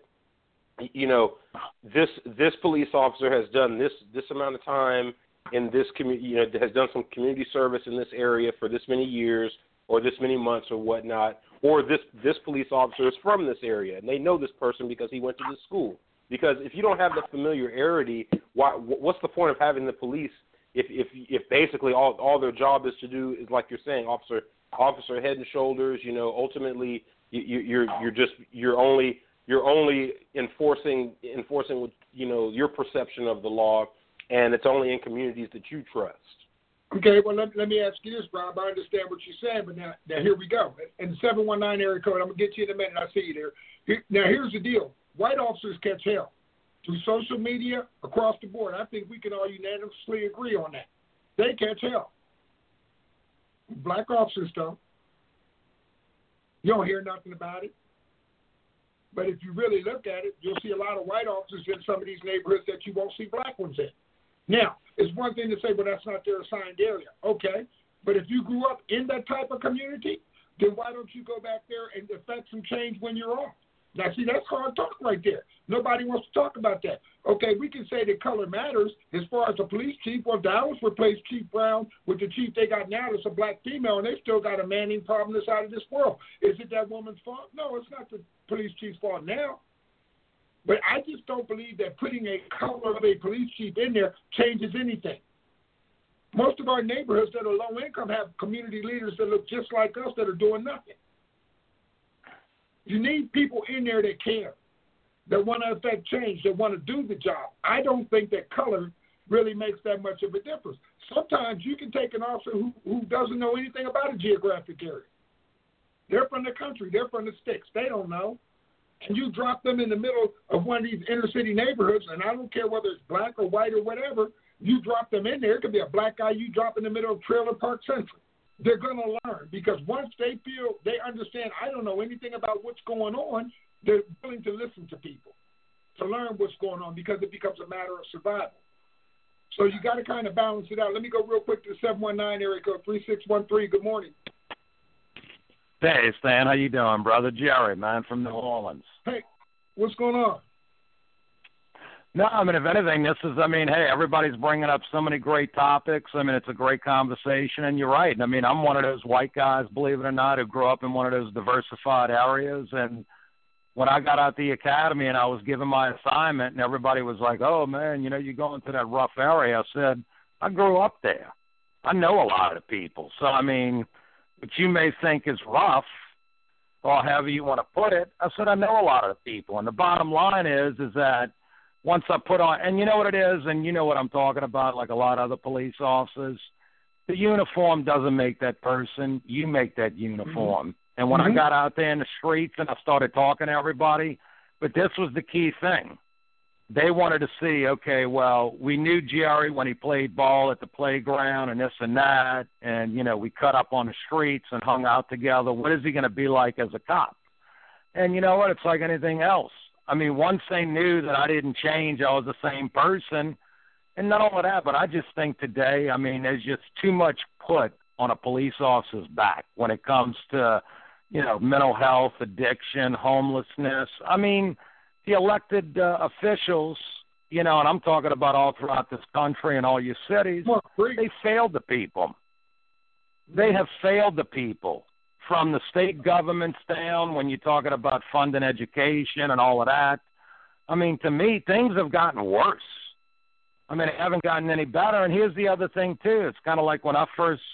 this police officer has done this amount of time in this community, has done some community service in this area for this many years or this many months or whatnot, or this police officer is from this area and they know this person because he went to this school. Because if you don't have the familiarity, what's the point of having the police if basically all their job is to do is, like you're saying, officer head and shoulders, ultimately you're only enforcing your perception of the law, and it's only in communities that you trust. Okay, well, let me ask you this, Rob. I understand what you're saying, but now here we go. In the 719 area code, I'm going to get you in a minute. I see you there. Now, here's the deal. White officers catch hell through social media, across the board. I think we can all unanimously agree on that. They catch hell. Black officers don't. You don't hear nothing about it. But if you really look at it, you'll see a lot of white officers in some of these neighborhoods that you won't see black ones in. Now, it's one thing to say, well, that's not their assigned area. Okay. But if you grew up in that type of community, then why don't you go back there and effect some change when you're off? Now, see, that's hard talk right there. Nobody wants to talk about that. Okay, we can say that color matters as far as the police chief. Well, Dallas replaced Chief Brown with the chief they got now that's a black female, and they still got a manning problem that's out of this world. Is it that woman's fault? No, it's not the police chief's fault now. But I just don't believe that putting a color of a police chief in there changes anything. Most of our neighborhoods that are low income have community leaders that look just like us that are doing nothing. You need people in there that care, that want to affect change, that want to do the job. I don't think that color really makes that much of a difference. Sometimes you can take an officer who doesn't know anything about a geographic area. They're from the country. They're from the sticks. They don't know. And you drop them in the middle of one of these inner city neighborhoods, and I don't care whether it's black or white or whatever, you drop them in there. It could be a black guy you drop in the middle of Trailer Park Central. They're going to learn because once they feel, they understand, I don't know anything about what's going on, they're willing to listen to people, to learn what's going on because it becomes a matter of survival. So you got to kind of balance it out. Let me go real quick to the 719 area code 3613. Good morning. Hey, Stan. How you doing, brother? Jerry, man, from New Orleans. Hey, what's going on? No, I mean, if anything, hey, everybody's bringing up so many great topics. I mean, it's a great conversation, and you're right. I mean, I'm one of those white guys, believe it or not, who grew up in one of those diversified areas, and when I got out the academy and I was given my assignment and everybody was like, oh, man, you're going to that rough area, I said, I grew up there. I know a lot of the people. So, I mean, what you may think is rough, or however you want to put it, I said, I know a lot of the people. And the bottom line is that once I put on, and you know what it is, and you know what I'm talking about, like a lot of other police officers, the uniform doesn't make that person. You make that uniform. Mm-hmm. And when I got out there in the streets and I started talking to everybody, but this was the key thing. They wanted to see, okay, well, we knew Jerry when he played ball at the playground and this and that, and, we cut up on the streets and hung out together. What is he going to be like as a cop? And you know what? It's like anything else. I mean, once they knew that I didn't change, I was the same person, and not only that, but I just think today, I mean, there's just too much put on a police officer's back when it comes to, mental health, addiction, homelessness. I mean, the elected officials, and I'm talking about all throughout this country and all your cities, they failed the people. They have failed the people. From the state governments down, when you're talking about funding education and all of that, I mean, to me, things have gotten worse. I mean, they haven't gotten any better. And here's the other thing, too. It's kind of like when I first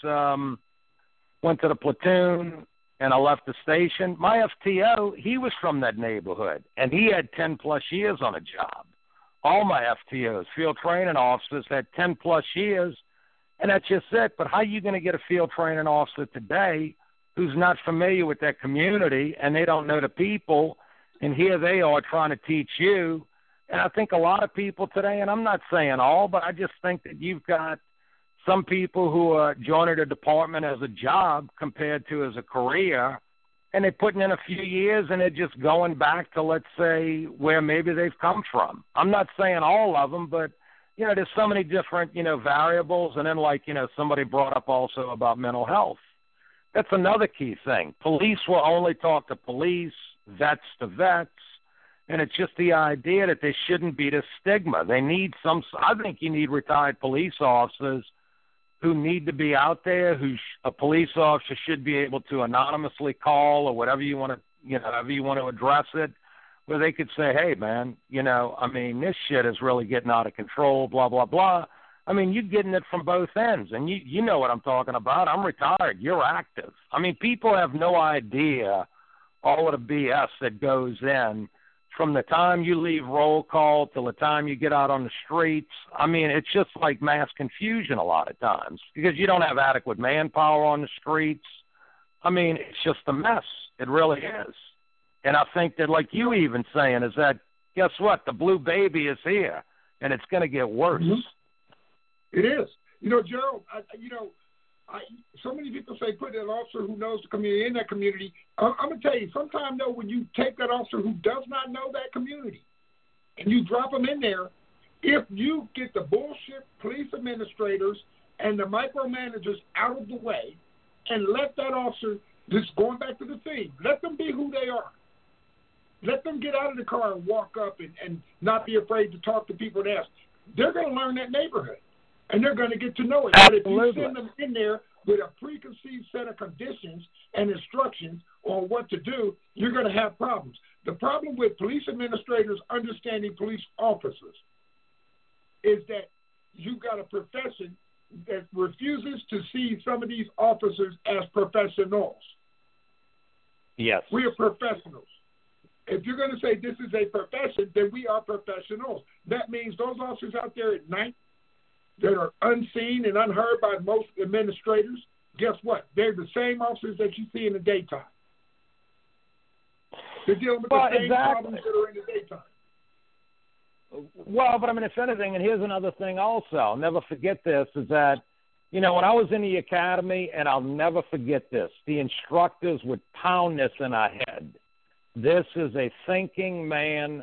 went to the platoon and I left the station, my FTO, he was from that neighborhood, and he had 10-plus years on a job. All my FTOs, field training officers, had 10-plus years, and that's just it. But how are you going to get a field training officer today who's not familiar with that community and they don't know the people, and here they are trying to teach you? And I think a lot of people today, and I'm not saying all, but I just think that you've got some people who are joining the department as a job compared to as a career, and they're putting in a few years and they're just going back to, let's say, where maybe they've come from. I'm not saying all of them, but, there's so many different, variables. And then, like, somebody brought up also about mental health. That's another key thing. Police will only talk to police, vets to vets, and it's just the idea that there shouldn't be this stigma. They need I think you need retired police officers who need to be out there, a police officer should be able to anonymously call or whatever you want to, however you want to address it, where they could say, hey, man, this shit is really getting out of control, blah, blah, blah. I mean, you're getting it from both ends, and you know what I'm talking about. I'm retired. You're active. I mean, people have no idea all of the BS that goes in from the time you leave roll call till the time you get out on the streets. I mean, it's just like mass confusion a lot of times because you don't have adequate manpower on the streets. I mean, it's just a mess. It really is. And I think that, like you even saying, is that, guess what? The blue baby is here, and it's going to get worse. Mm-hmm. It is. Gerald, So many people say put an officer who knows the community in that community. I'm going to tell you, sometimes, though, when you take that officer who does not know that community and you drop them in there, if you get the bullshit police administrators and the micromanagers out of the way and let that officer, just going back to the theme, let them be who they are. Let them get out of the car and walk up and not be afraid to talk to people and ask. They're going to learn that neighborhood, and they're going to get to know it. Absolutely. But if you send them in there with a preconceived set of conditions and instructions on what to do, you're going to have problems. The problem with police administrators understanding police officers is that you've got a profession that refuses to see some of these officers as professionals. Yes. We are professionals. If you're going to say this is a profession, then we are professionals. That means those officers out there at night that are unseen and unheard by most administrators, guess what? They're the same officers that you see in the daytime. They're dealing with the same problems that are in the daytime. Well, but I mean, if anything, and here's another thing also, I'll never forget this, is that, when I was in the academy, and I'll never forget this, the instructors would pound this in our head. This is a thinking man's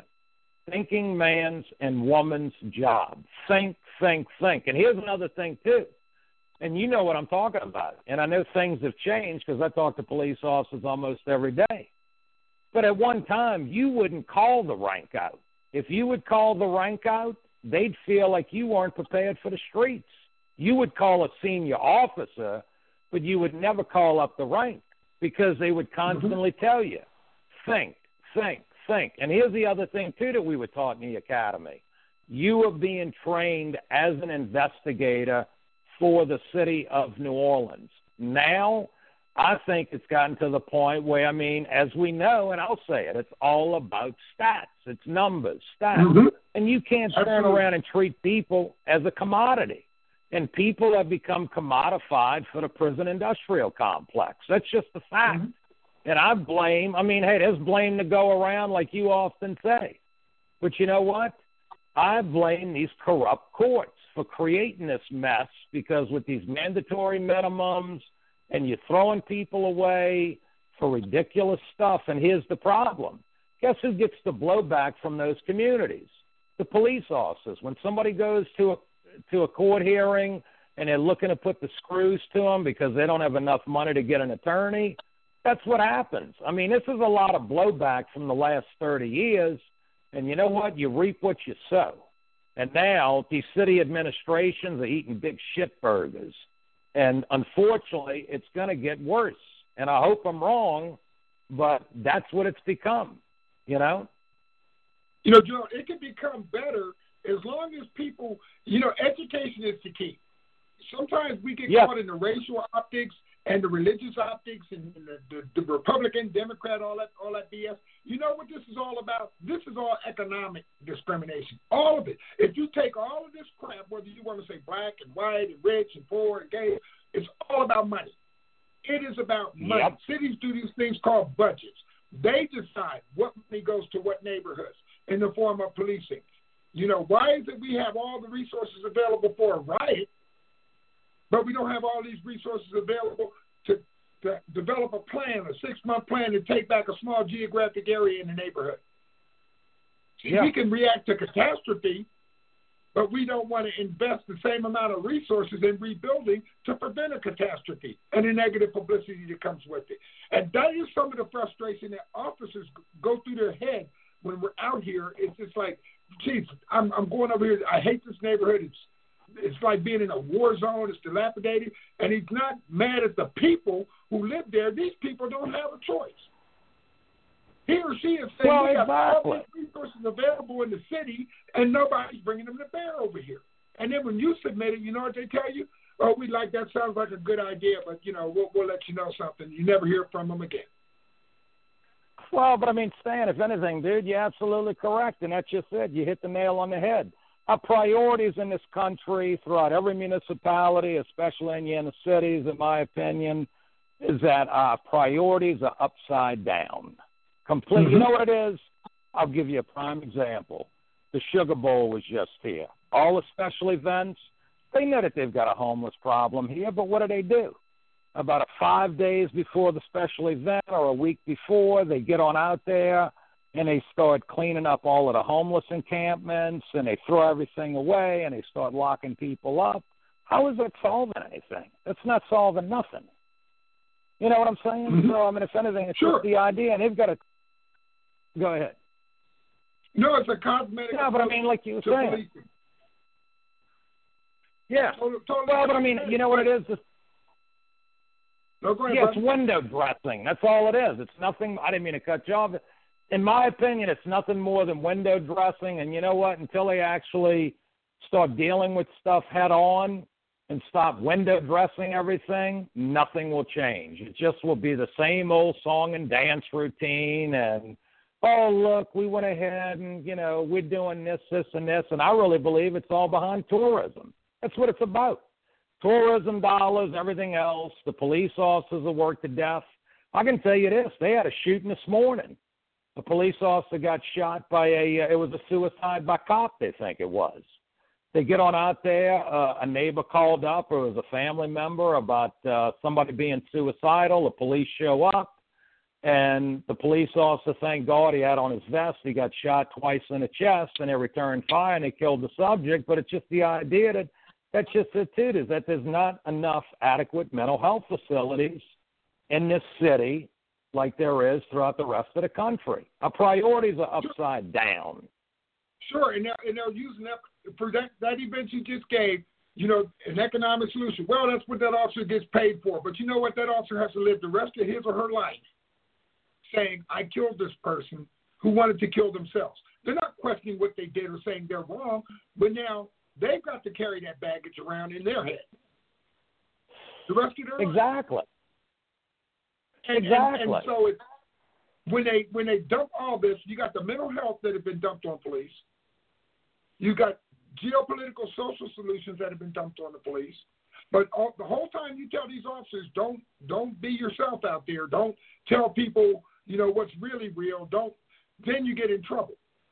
and woman's job. Think, think, think. And here's another thing, too. And you know what I'm talking about. And I know things have changed because I talk to police officers almost every day. But at one time, you wouldn't call the rank out. If you would call the rank out, they'd feel like you weren't prepared for the streets. You would call a senior officer, but you would never call up the rank because they would constantly tell you, think, think, think. And here's the other thing, too, that we were taught in the academy. You are being trained as an investigator for the city of New Orleans. Now, I think it's gotten to the point where, as we know, and I'll say it, it's all about stats. It's numbers, stats. Mm-hmm. And you can't turn around and treat people as a commodity. And people have become commodified for the prison industrial complex. That's just the fact. Mm-hmm. And I blame, there's blame to go around like you often say. But you know what? I blame these corrupt courts for creating this mess because with these mandatory minimums and you're throwing people away for ridiculous stuff, and here's the problem. Guess who gets the blowback from those communities? The police officers. When somebody goes to a court hearing and they're looking to put the screws to them because they don't have enough money to get an attorney, that's what happens. This is a lot of blowback from the last 30 years, and you know what? You reap what you sow. And now these city administrations are eating big shit burgers. And unfortunately, it's going to get worse. And I hope I'm wrong, but that's what it's become, Joe, it can become better as long as people, education is the key. Sometimes we get caught in the racial optics and the religious optics and the Republican, Democrat, all that BS. You know what this is all about? This is all economic discrimination. All of it. If you take all of this crap, whether you want to say black and white and rich and poor and gay, it's all about money. It is about money. Yep. Cities do these things called budgets. They decide what money goes to what neighborhoods in the form of policing. Why is it we have all the resources available for a riot, but we don't have all these resources available to develop a plan, a 6-month plan to take back a small geographic area in the neighborhood? See, we can react to catastrophe, but we don't want to invest the same amount of resources in rebuilding to prevent a catastrophe and the negative publicity that comes with it. And that is some of the frustration that officers go through their head when we're out here. It's just like, geez, I'm going over here. I hate this neighborhood. It's like being in a war zone. It's dilapidated. And he's not mad at the people who live there. These people don't have a choice. He or she is saying we have all these resources available in the city, and nobody's bringing them to bear over here. And then when you submit it, you know what they tell you? Oh, we like that. Sounds like a good idea, but, we'll let you know something. You never hear from them again. Well, but Stan, if anything, dude, you're absolutely correct. And that's just it. You hit the nail on the head. Our priorities in this country throughout every municipality, especially in the inner cities, in my opinion, is that our priorities are upside down. Complete. Mm-hmm. You know what it is? I'll give you a prime example. The Sugar Bowl was just here. All the special events, They know that they've got a homeless problem here, but what do? About 5 days before the special event or a week before, they get on out there and they start cleaning up all of the homeless encampments, and they throw everything away, and they start locking people up. How is that solving anything? That's not solving nothing. You know what I'm saying? Mm-hmm. So, I mean, if anything, it's sure. just the idea, and they've got to – go ahead. No, it's a cosmetic. Yeah, but I mean, like you were saying. Policing. Yeah. Totally well, but I mean, you know what it is? No, go ahead, yeah, it's window dressing. That's all it is. It's nothing – I didn't mean to cut you off. In my opinion, it's nothing more than window dressing, and you know what? Until they actually start dealing with stuff head on and stop window dressing everything, nothing will change. It just will be the same old song and dance routine and, oh, look, we went ahead and, you know, we're doing this, and this. And I really believe it's all behind tourism. That's what it's about. Tourism dollars, everything else. The police officers will work to death. I can tell you this. They had a shooting this morning. A police officer got shot by it was a suicide by cop, they think it was. They get on out there, a neighbor called up, or it was a family member, about somebody being suicidal. The police show up, and the police officer, thank God, he had on his vest. He got shot twice in the chest, and they returned fire, and they killed the subject. But it's just the idea that's just it, too, is that there's not enough adequate mental health facilities in this city like there is throughout the rest of the country. Our priorities are upside down. Sure, and they're using that for that event you just gave, you know, an economic solution. Well, that's what that officer gets paid for. But you know what? That officer has to live the rest of his or her life saying, I killed this person who wanted to kill themselves. They're not questioning what they did or saying they're wrong, but now they've got to carry that baggage around in their head the rest of their life. Exactly. And so it's, when they dump all this, you got the mental health that have been dumped on police. You got geopolitical social solutions that have been dumped on the police. But the whole time you tell these officers, don't be yourself out there. Don't tell people, you know, what's really real. Then you get in trouble.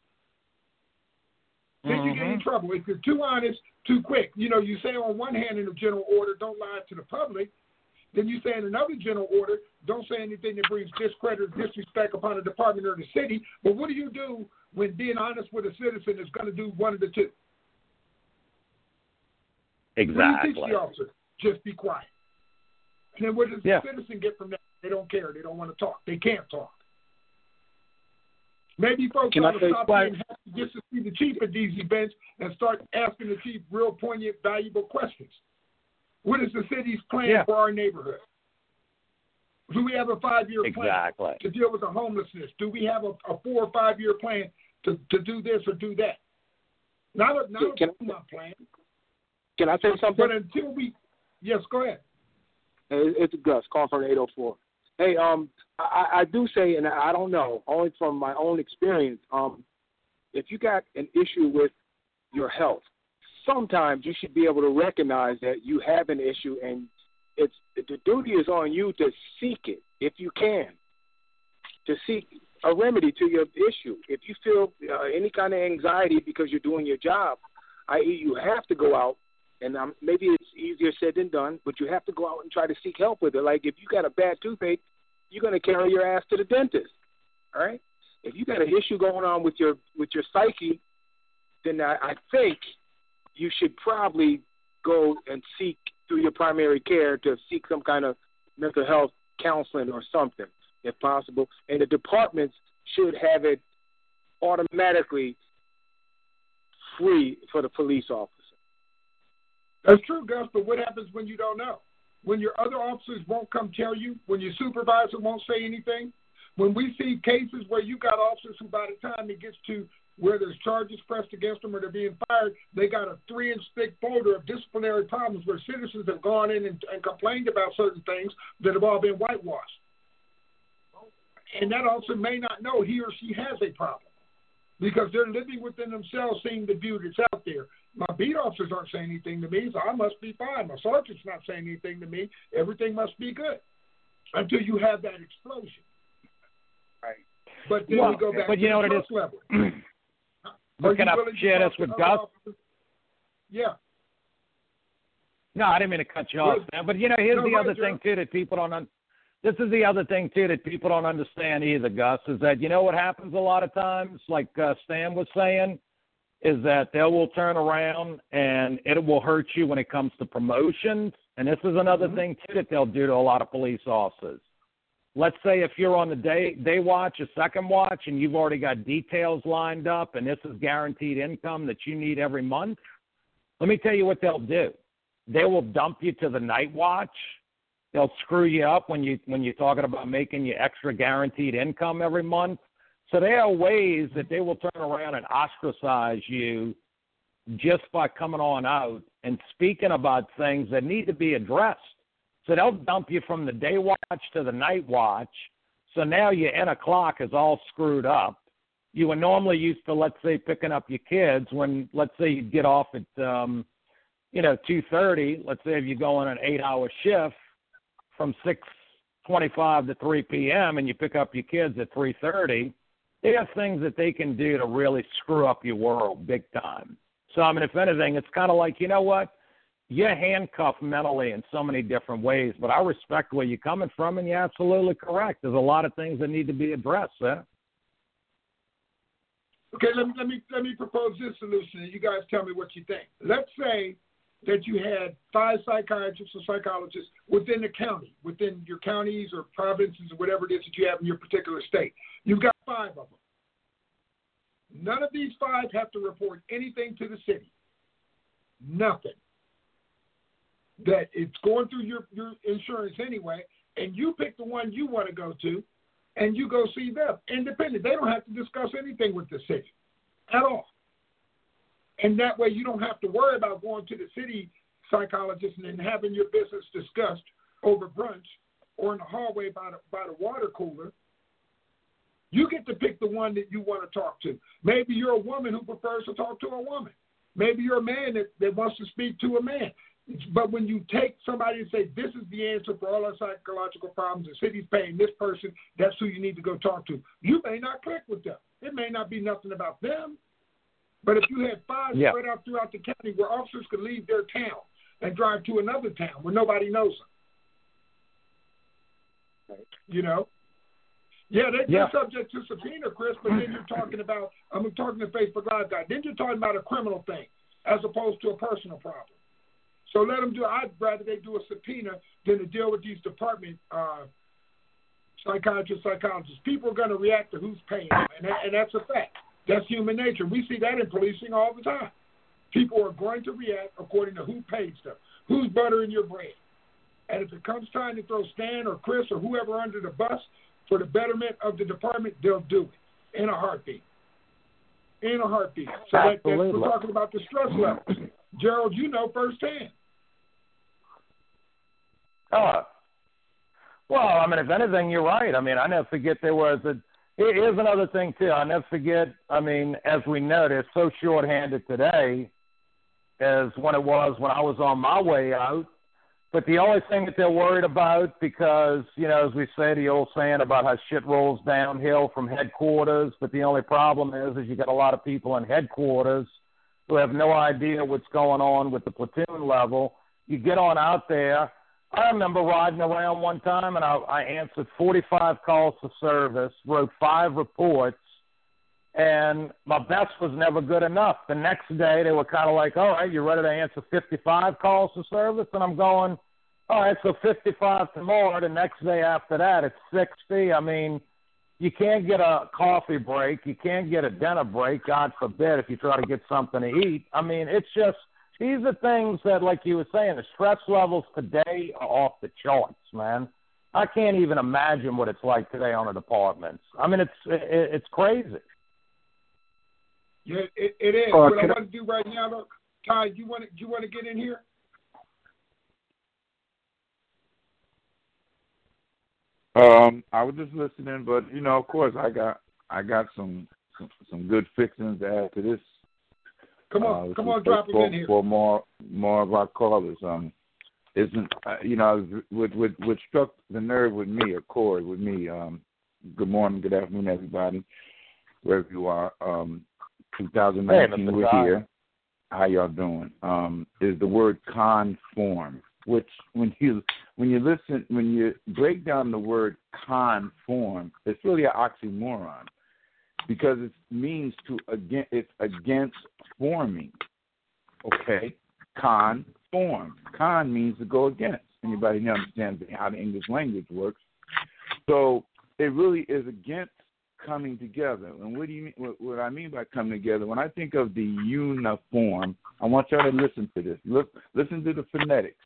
Then you get in trouble. If you're too honest, too quick. You know, you say on one hand in a general order, don't lie to the public. Then you say in another general order, don't say anything that brings discredit or disrespect upon the department or the city. But what do you do when being honest with a citizen is going to do one of the two? Exactly. What do you teach the officer? Just be quiet. And then what does the citizen get from that? They don't care. They don't want to talk. They can't talk. Maybe folks ought to stop being happy just to see the chief at these events and start asking the chief real poignant, valuable questions. What is the city's plan for our neighborhood? Do we have a 5-year plan to deal with the homelessness? Do we have a 4 or 5 year plan to do this or do that? Not a plan. Can I say something? But until yes, go ahead. It's Gus, calling from 804. Hey, I do say, and I don't know, only from my own experience, if you got an issue with your health, sometimes you should be able to recognize that you have an issue, and the duty is on you to seek it, if you can, to seek a remedy to your issue. If you feel any kind of anxiety because you're doing your job, i.e. you have to go out, and maybe it's easier said than done, but you have to go out and try to seek help with it. Like if you got a bad toothache, you're going to carry your ass to the dentist, all right? If you got an issue going on with your psyche, then I think you should probably go and seek through your primary care to seek some kind of mental health counseling or something, if possible. And the departments should have it automatically free for the police officer. That's true, Gus, but what happens when you don't know? When your other officers won't come tell you? When your supervisor won't say anything? When we see cases where you got officers who by the time it gets to where there's charges pressed against them or they're being fired, they got a 3-inch thick folder of disciplinary problems where citizens have gone in and complained about certain things that have all been whitewashed. And that officer may not know he or she has a problem because they're living within themselves seeing the view that's out there. My beat officers aren't saying anything to me, so I must be fine. My sergeant's not saying anything to me. Everything must be good until you have that explosion. Right. But then we go back to the first level. Can I share this with Gus? Yeah. No, I didn't mean to cut you off, man. But, here's the other thing, too, that people don't this is the other thing, too, that people don't understand either, Gus, is that, what happens a lot of times, like Stan was saying, is that they will turn around and it will hurt you when it comes to promotions. And this is another thing, too, that they'll do to a lot of police officers. Let's say if you're on the day watch, a second watch, and you've already got details lined up and this is guaranteed income that you need every month, let me tell you what they'll do. They will dump you to the night watch. They'll screw you up when you're talking about making you extra guaranteed income every month. So there are ways that they will turn around and ostracize you just by coming on out and speaking about things that need to be addressed. So they'll dump you from the day watch to the night watch. So now your inner clock is all screwed up. You were normally used to, let's say, picking up your kids when, let's say, you get off at, 2:30. Let's say if you go on an 8-hour shift from 6:25 to 3 p.m. and you pick up your kids at 3:30, they have things that they can do to really screw up your world big time. So, if anything, it's kind of like, you know what? You're handcuffed mentally in so many different ways, but I respect where you're coming from, and you're absolutely correct. There's a lot of things that need to be addressed, sir. Okay, let me propose this solution, and you guys tell me what you think. Let's say that you had 5 psychiatrists or psychologists within the county, within your counties or provinces or whatever it is that you have in your particular state. You've got 5 of them. None of these 5 have to report anything to the city. Nothing. That it's going through your insurance anyway, and you pick the one you want to go to, and you go see them. Independent. They don't have to discuss anything with the city at all. And that way you don't have to worry about going to the city psychologist and then having your business discussed over brunch or in the hallway by the water cooler. You get to pick the one that you want to talk to. Maybe you're a woman who prefers to talk to a woman. Maybe you're a man that wants to speak to a man. But when you take somebody and say, this is the answer for all our psychological problems, the city's paying this person, that's who you need to go talk to, you may not click with them. It may not be nothing about them. But if you had 5 spread out throughout the county where officers could leave their town and drive to another town where nobody knows them. They're subject to subpoena, Chris, but then you're talking about, I'm talking to Facebook Live guy, then you're talking about a criminal thing as opposed to a personal problem. So let them do, I'd rather they do a subpoena than to deal with these department psychiatrists. People are going to react to who's paying them, and that's a fact. That's human nature. We see that in policing all the time. People are going to react according to who pays them, who's buttering your bread. And if it comes time to throw Stan or Chris or whoever under the bus for the betterment of the department, they'll do it in a heartbeat. So we're talking about the stress levels. Gerald, you know firsthand. Well, if anything, you're right. I never forget here's another thing, too. I never forget, as we know, they're so short-handed today as when it was when I was on my way out. But the only thing that they're worried about, because, as we say, the old saying about how shit rolls downhill from headquarters, but the only problem is you got a lot of people in headquarters who have no idea what's going on with the platoon level. You get on out there. I remember riding around one time, and I answered 45 calls for service, wrote 5 reports, and my best was never good enough. The next day, they were kind of like, all right, you ready to answer 55 calls for service? And I'm going, all right, so 55 tomorrow. The next day after that, it's 60. You can't get a coffee break. You can't get a dinner break, God forbid, if you try to get something to eat. It's just... These are things that, like you were saying, the stress levels today are off the charts, man. I can't even imagine what it's like today on the departments. It's crazy. Yeah, it is. What I want to do right now, look, Ty, you want to get in here? I was just listening, but of course, I got some good fixings to add to this. Come on, drop them in here. For more of our callers, what struck the nerve with me, a chord with me. Good morning, good afternoon, everybody, wherever you are. 2019, we're here. how y'all doing, is the word conform, which when you break down the word conform, it's really an oxymoron because it means it's against forming. Okay, conform. Con means to go against. Anybody understands how the English language works? So it really is against coming together. And what do you mean? What I mean by coming together? When I think of the uniform, I want y'all to listen to this. Listen to the phonetics.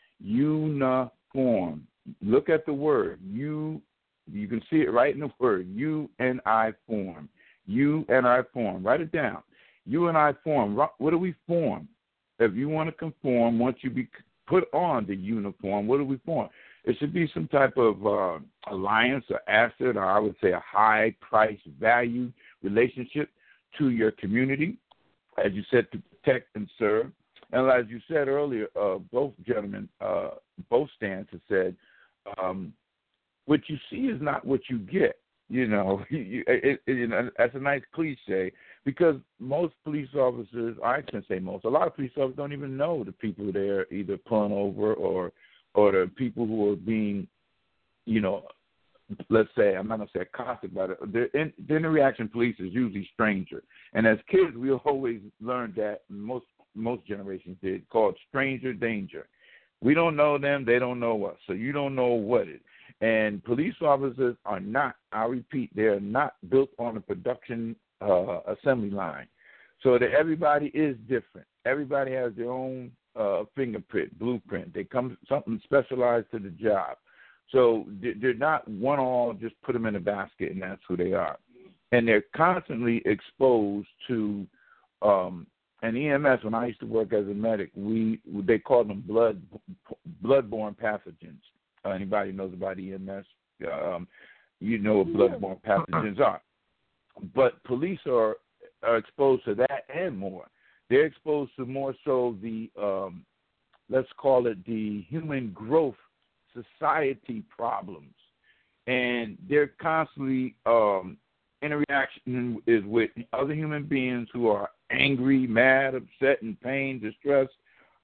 Uniform. Look at the word. You can see it right in the word. U-N-I form. U-N-I form. Write it down. U-N-I form. What do we form? If you want to conform, once you be put on the uniform, what do we form? It should be some type of alliance or asset, or I would say a high price value relationship to your community, as you said, to protect and serve. And as you said earlier, both gentlemen, both stands have said, what you see is not what you get. You know, that's a nice cliche because most police officers, I shouldn't say most, a lot of police officers don't even know the people they're either pulling over or the people who are being, let's say, I'm not going to say accosted, but the interaction police is usually stranger. And as kids, we always learned that, most generations did, called stranger danger. We don't know them, they don't know us, so you don't know what it is. And police officers are not, I repeat, they are not built on a production assembly line. So that everybody is different. Everybody has their own fingerprint, blueprint. They come something specialized to the job. So they're not one all, just put them in a basket and that's who they are. And they're constantly exposed to an EMS. When I used to work as a medic, they called them bloodborne pathogens. Anybody knows about EMS, you know what bloodborne pathogens are. But police are exposed to that and more. They're exposed to more so the, let's call it the human growth society problems. And they're constantly, interaction is with other human beings who are angry, mad, upset, in pain, distressed.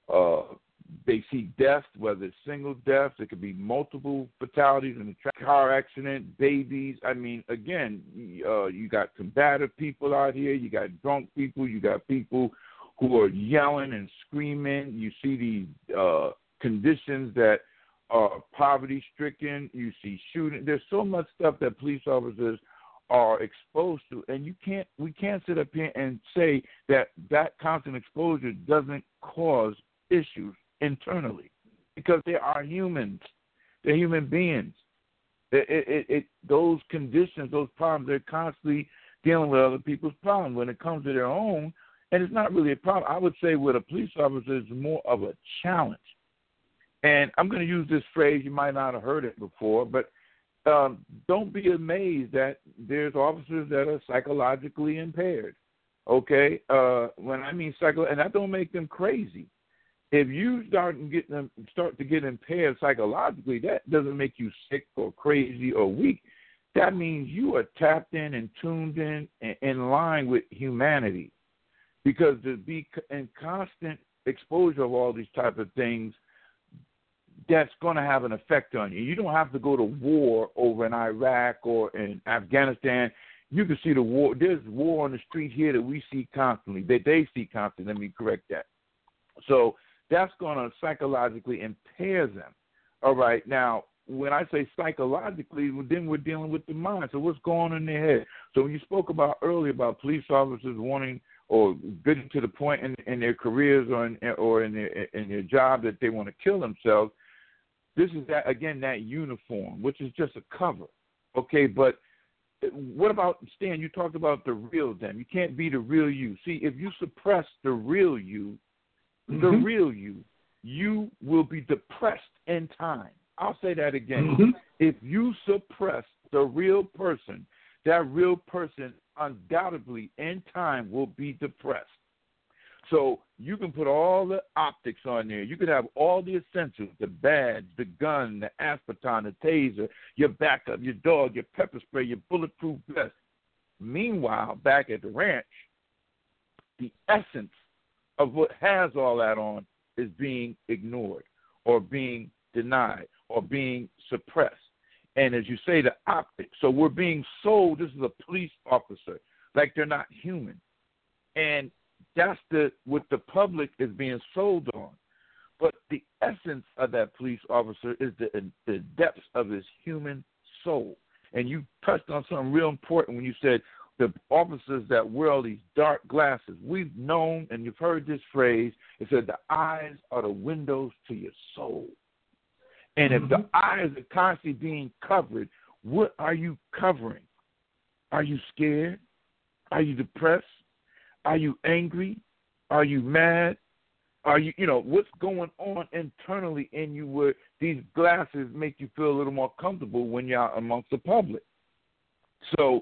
They see deaths, whether it's single deaths, it could be multiple fatalities in a car accident, babies. I mean, again, you got combative people out here, you got drunk people, you got people who are yelling and screaming. You see these conditions that are poverty-stricken. You see shooting. There's so much stuff that police officers are exposed to, and we can't sit up here and say that constant exposure doesn't cause issues internally, because they are humans. They're human beings. Those conditions, those problems, they're constantly dealing with other people's problems. When it comes to their own, and it's not really a problem, I would say with a police officer, it's more of a challenge. And I'm going to use this phrase. You might not have heard it before, but don't be amazed that there's officers that are psychologically impaired. Okay? When I mean and that don't make them crazy. If you start to get impaired psychologically, that doesn't make you sick or crazy or weak. That means you are tapped in and tuned in line with humanity. Because to be in constant exposure of all these type of things, that's going to have an effect on you. You don't have to go to war over in Iraq or in Afghanistan. You can see the war. There's war on the street here that we see constantly, that they see constantly. Let me correct that. So that's going to psychologically impair them. All right. Now, when I say psychologically, then we're dealing with the mind. So what's going on in their head? So when you spoke about earlier about police officers wanting or getting to the point in their careers or in their job that they want to kill themselves, this is that uniform, which is just a cover. Okay, but what about, Stan, you talked about the real them. You can't be the real you. See, if you suppress the real you, you will be depressed in time. I'll say that again. Mm-hmm. If you suppress the real person, that real person undoubtedly in time will be depressed. So you can put all the optics on there. You can have all the essentials, the badge, the gun, the aspartame, the taser, your backup, your dog, your pepper spray, your bulletproof vest. Meanwhile, back at the ranch, the essence of what has all that on is being ignored or being denied or being suppressed. And as you say, the optics. So we're being sold, this is a police officer, like they're not human. And that's what the public is being sold on. But the essence of that police officer is the depths of his human soul. And you touched on something real important when you said the officers that wear all these dark glasses. We've known, and you've heard this phrase, it said the eyes are the windows to your soul. And if the eyes are constantly being covered, what are you covering? Are you scared? Are you depressed? Are you angry? Are you mad? Are you, what's going on internally in you where these glasses make you feel a little more comfortable when you're amongst the public? So,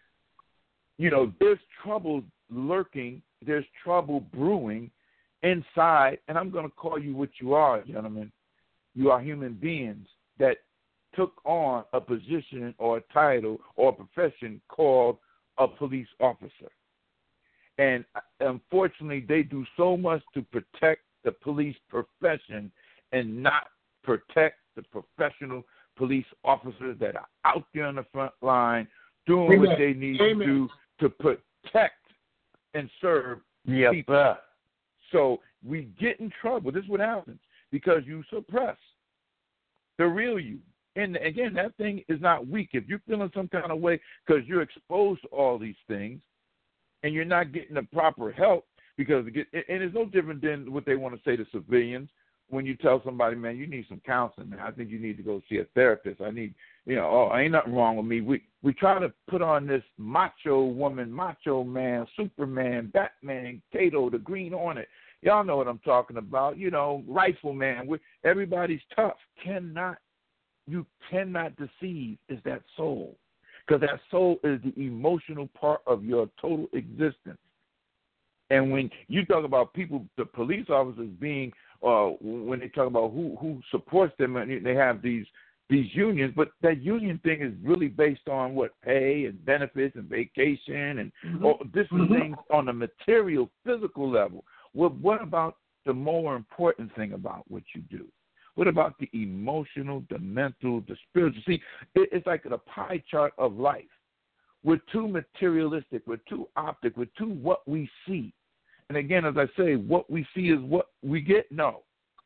there's trouble lurking, there's trouble brewing inside, and I'm going to call you what you are, gentlemen. You are human beings that took on a position or a title or a profession called a police officer. And unfortunately, they do so much to protect the police profession and not protect the professional police officers that are out there on the front line doing what they need to do to protect and serve people. So we get in trouble. This is what happens because you suppress the real you. And again, that thing is not weak. If you're feeling some kind of way because you're exposed to all these things, and you're not getting the proper help, and it's no different than what they want to say to civilians when you tell somebody, man, you need some counseling, man. I think you need to go see a therapist. I need, ain't nothing wrong with me. We try to put on this macho woman, macho man, Superman, Batman, Kato, the Green Hornet. Y'all know what I'm talking about. Rifleman. Everybody's tough. You cannot deceive is that soul. Because that soul is the emotional part of your total existence. And when you talk about people, the police officers being, when they talk about who supports them, and they have these unions, but that union thing is really based on what, pay and benefits and vacation and all different things on the material, physical level. What about the more important thing about what you do? What about the emotional, the mental, the spiritual? See, it's like a pie chart of life. We're too materialistic. We're too optic. We're too what we see. And again, as I say, what we see is what we get? No.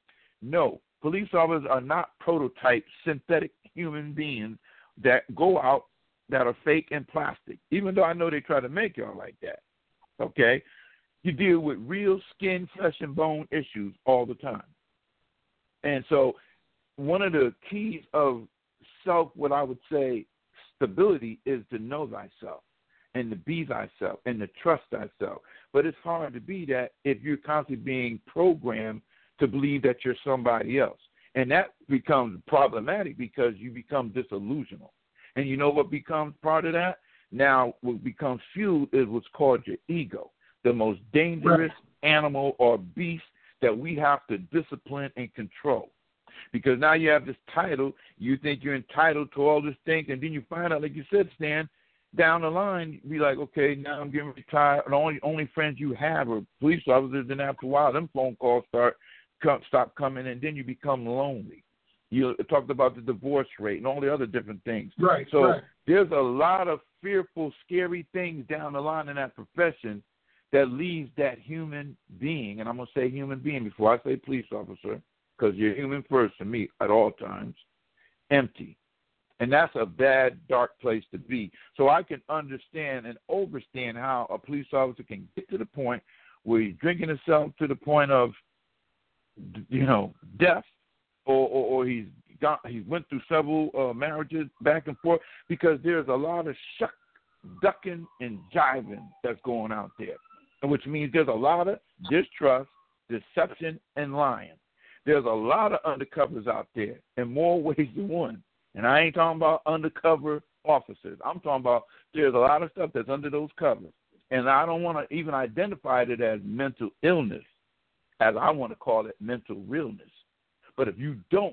Police officers are not prototype synthetic human beings that go out that are fake and plastic, even though I know they try to make y'all like that. Okay? You deal with real skin, flesh, and bone issues all the time. And so one of the keys of what I would say, stability is to know thyself and to be thyself and to trust thyself. But it's hard to be that if you're constantly being programmed to believe that you're somebody else. And that becomes problematic because you become disillusional. And you know what becomes part of that? Now what becomes fueled is what's called your ego, the most dangerous animal or beast that we have to discipline and control. Because now you have this title, you think you're entitled to all this thing, and then you find out, like you said, Stan, down the line, you be like, okay, now I'm getting retired, and only friends you have are police officers, then after a while, them phone calls stop coming, and then you become lonely. You talked about the divorce rate and all the other different things. There's a lot of fearful, scary things down the line in that profession that leaves that human being, and I'm going to say human being before I say police officer, because you're human first to me at all times, empty. And that's a bad, dark place to be. So I can understand and overstand how a police officer can get to the point where he's drinking himself to the point of, death, or he's went through several marriages back and forth, because there's a lot of ducking and jiving that's going out there. Which means there's a lot of distrust, deception, and lying. There's a lot of undercovers out there in more ways than one. And I ain't talking about undercover officers. I'm talking about there's a lot of stuff that's under those covers. And I don't want to even identify it as mental illness, as I want to call it mental realness. But if you don't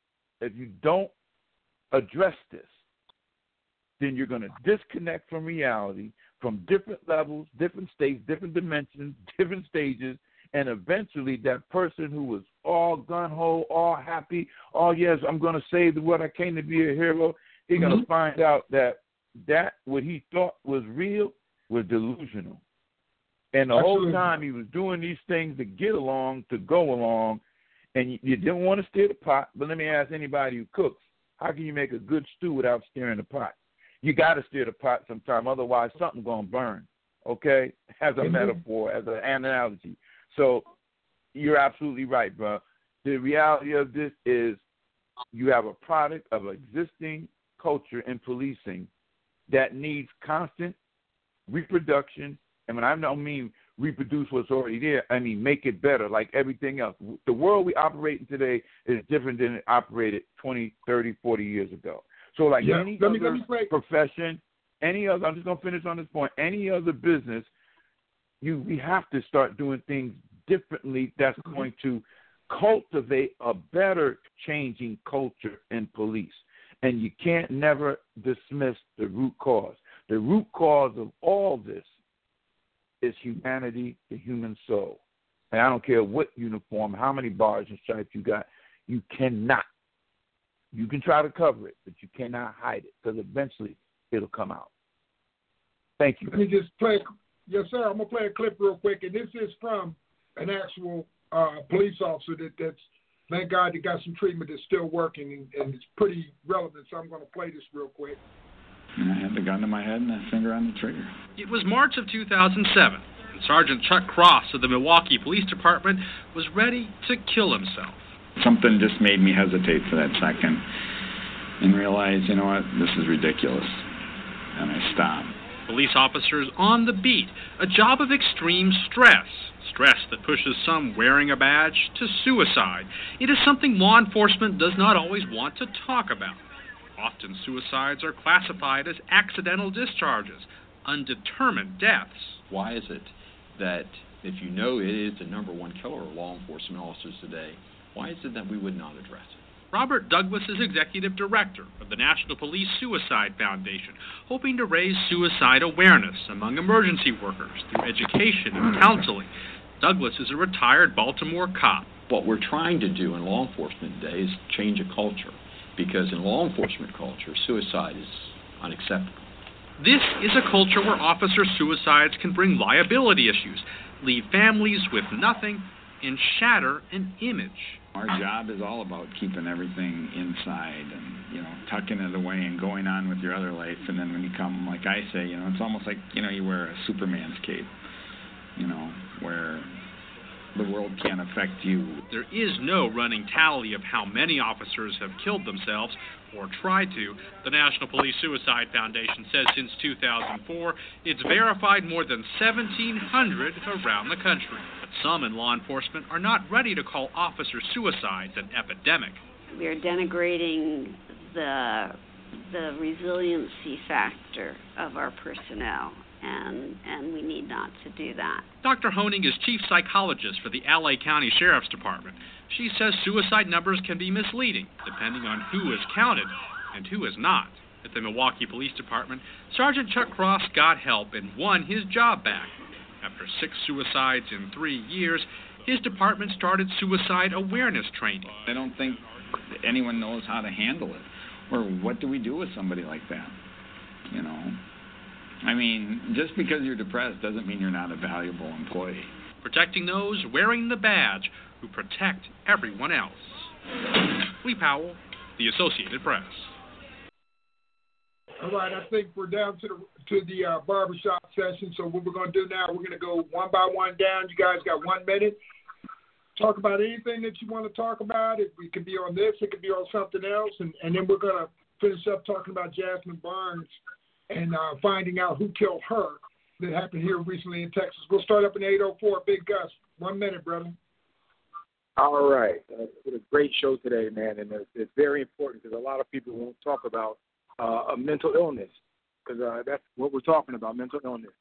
address this, then you're going to disconnect from reality, from different levels, different states, different dimensions, different stages, And eventually that person who was all gun-ho, all happy, oh, yes, I'm going to say the word, I came to be a hero, he's going to find out that what he thought was real was delusional. And the whole time he was doing these things to get along, to go along, and you didn't want to stir the pot. But let me ask anybody who cooks, how can you make a good stew without stirring the pot? You got to stir the pot sometime, otherwise something's going to burn, okay, as a metaphor, as an analogy. So you're absolutely right, bro. The reality of this is you have a product of existing culture in policing that needs constant reproduction. And when I don't mean reproduce what's already there, I mean make it better like everything else. The world we operate in today is different than it operated 20, 30, 40 years ago. So like any other profession, any other, I'm just going to finish on this point, any other business, we have to start doing things differently that's going to cultivate a better changing culture in police. And you can't never dismiss the root cause. The root cause of all this is humanity, the human soul. And I don't care what uniform, how many bars and stripes you got, you cannot. You can try to cover it, but you cannot hide it because eventually it'll come out. Thank you. Let me just play. Yes, sir. I'm going to play a clip real quick. And this is from an actual police officer that's, thank God, that got some treatment that's still working, and it's pretty relevant. So I'm going to play this real quick. And I had the gun to my head and a finger on the trigger. It was March of 2007, and Sergeant Chuck Cross of the Milwaukee Police Department was ready to kill himself. Something just made me hesitate for that second and realize, you know what, this is ridiculous. And I stopped. Police officers on the beat, a job of extreme stress that pushes some wearing a badge to suicide. It is something law enforcement does not always want to talk about. Often suicides are classified as accidental discharges, undetermined deaths. Why is it that if you know it is the number one killer of law enforcement officers today, why is it that we would not address it? Robert Douglas is executive director of the National Police Suicide Foundation, hoping to raise suicide awareness among emergency workers through education and counseling. Douglas is a retired Baltimore cop. What we're trying to do in law enforcement today is change a culture, because in law enforcement culture, suicide is unacceptable. This is a culture where officer suicides can bring liability issues, leave families with nothing, and shatter an image. Our job is all about keeping everything inside and, you know, tucking it away and going on with your other life. And then when you come, like I say, you know, it's almost like, you know, you wear a Superman's cape, you know, where the world can't affect you. There is no running tally of how many officers have killed themselves or tried to. The National Police Suicide Foundation says since 2004, it's verified more than 1,700 around the country. But some in law enforcement are not ready to call officer suicides an epidemic. We are denigrating the resiliency factor of our personnel. And we need not to do that. Dr. Honing is chief psychologist for the LA County Sheriff's Department. She says suicide numbers can be misleading, depending on who is counted and who is not. At the Milwaukee Police Department, Sergeant Chuck Cross got help and won his job back. After 6 suicides in 3 years, his department started suicide awareness training. I don't think anyone knows how to handle it. Or what do we do with somebody like that? You know? I mean, just because you're depressed doesn't mean you're not a valuable employee. Protecting those wearing the badge who protect everyone else. Lee Powell, The Associated Press. All right, I think we're down to the barbershop session. So what we're going to do now, we're going to go one by one down. You guys got 1 minute. Talk about anything that you want to talk about. It could be on this. It could be on something else. And then we're going to finish up talking about Jasmine Barnes and finding out who killed her that happened here recently in Texas. We'll start up in 8:04. Big Gus, 1 minute, brother. All right. It's a great show today, man, and it's very important because a lot of people won't talk about a mental illness because that's what we're talking about, mental illness.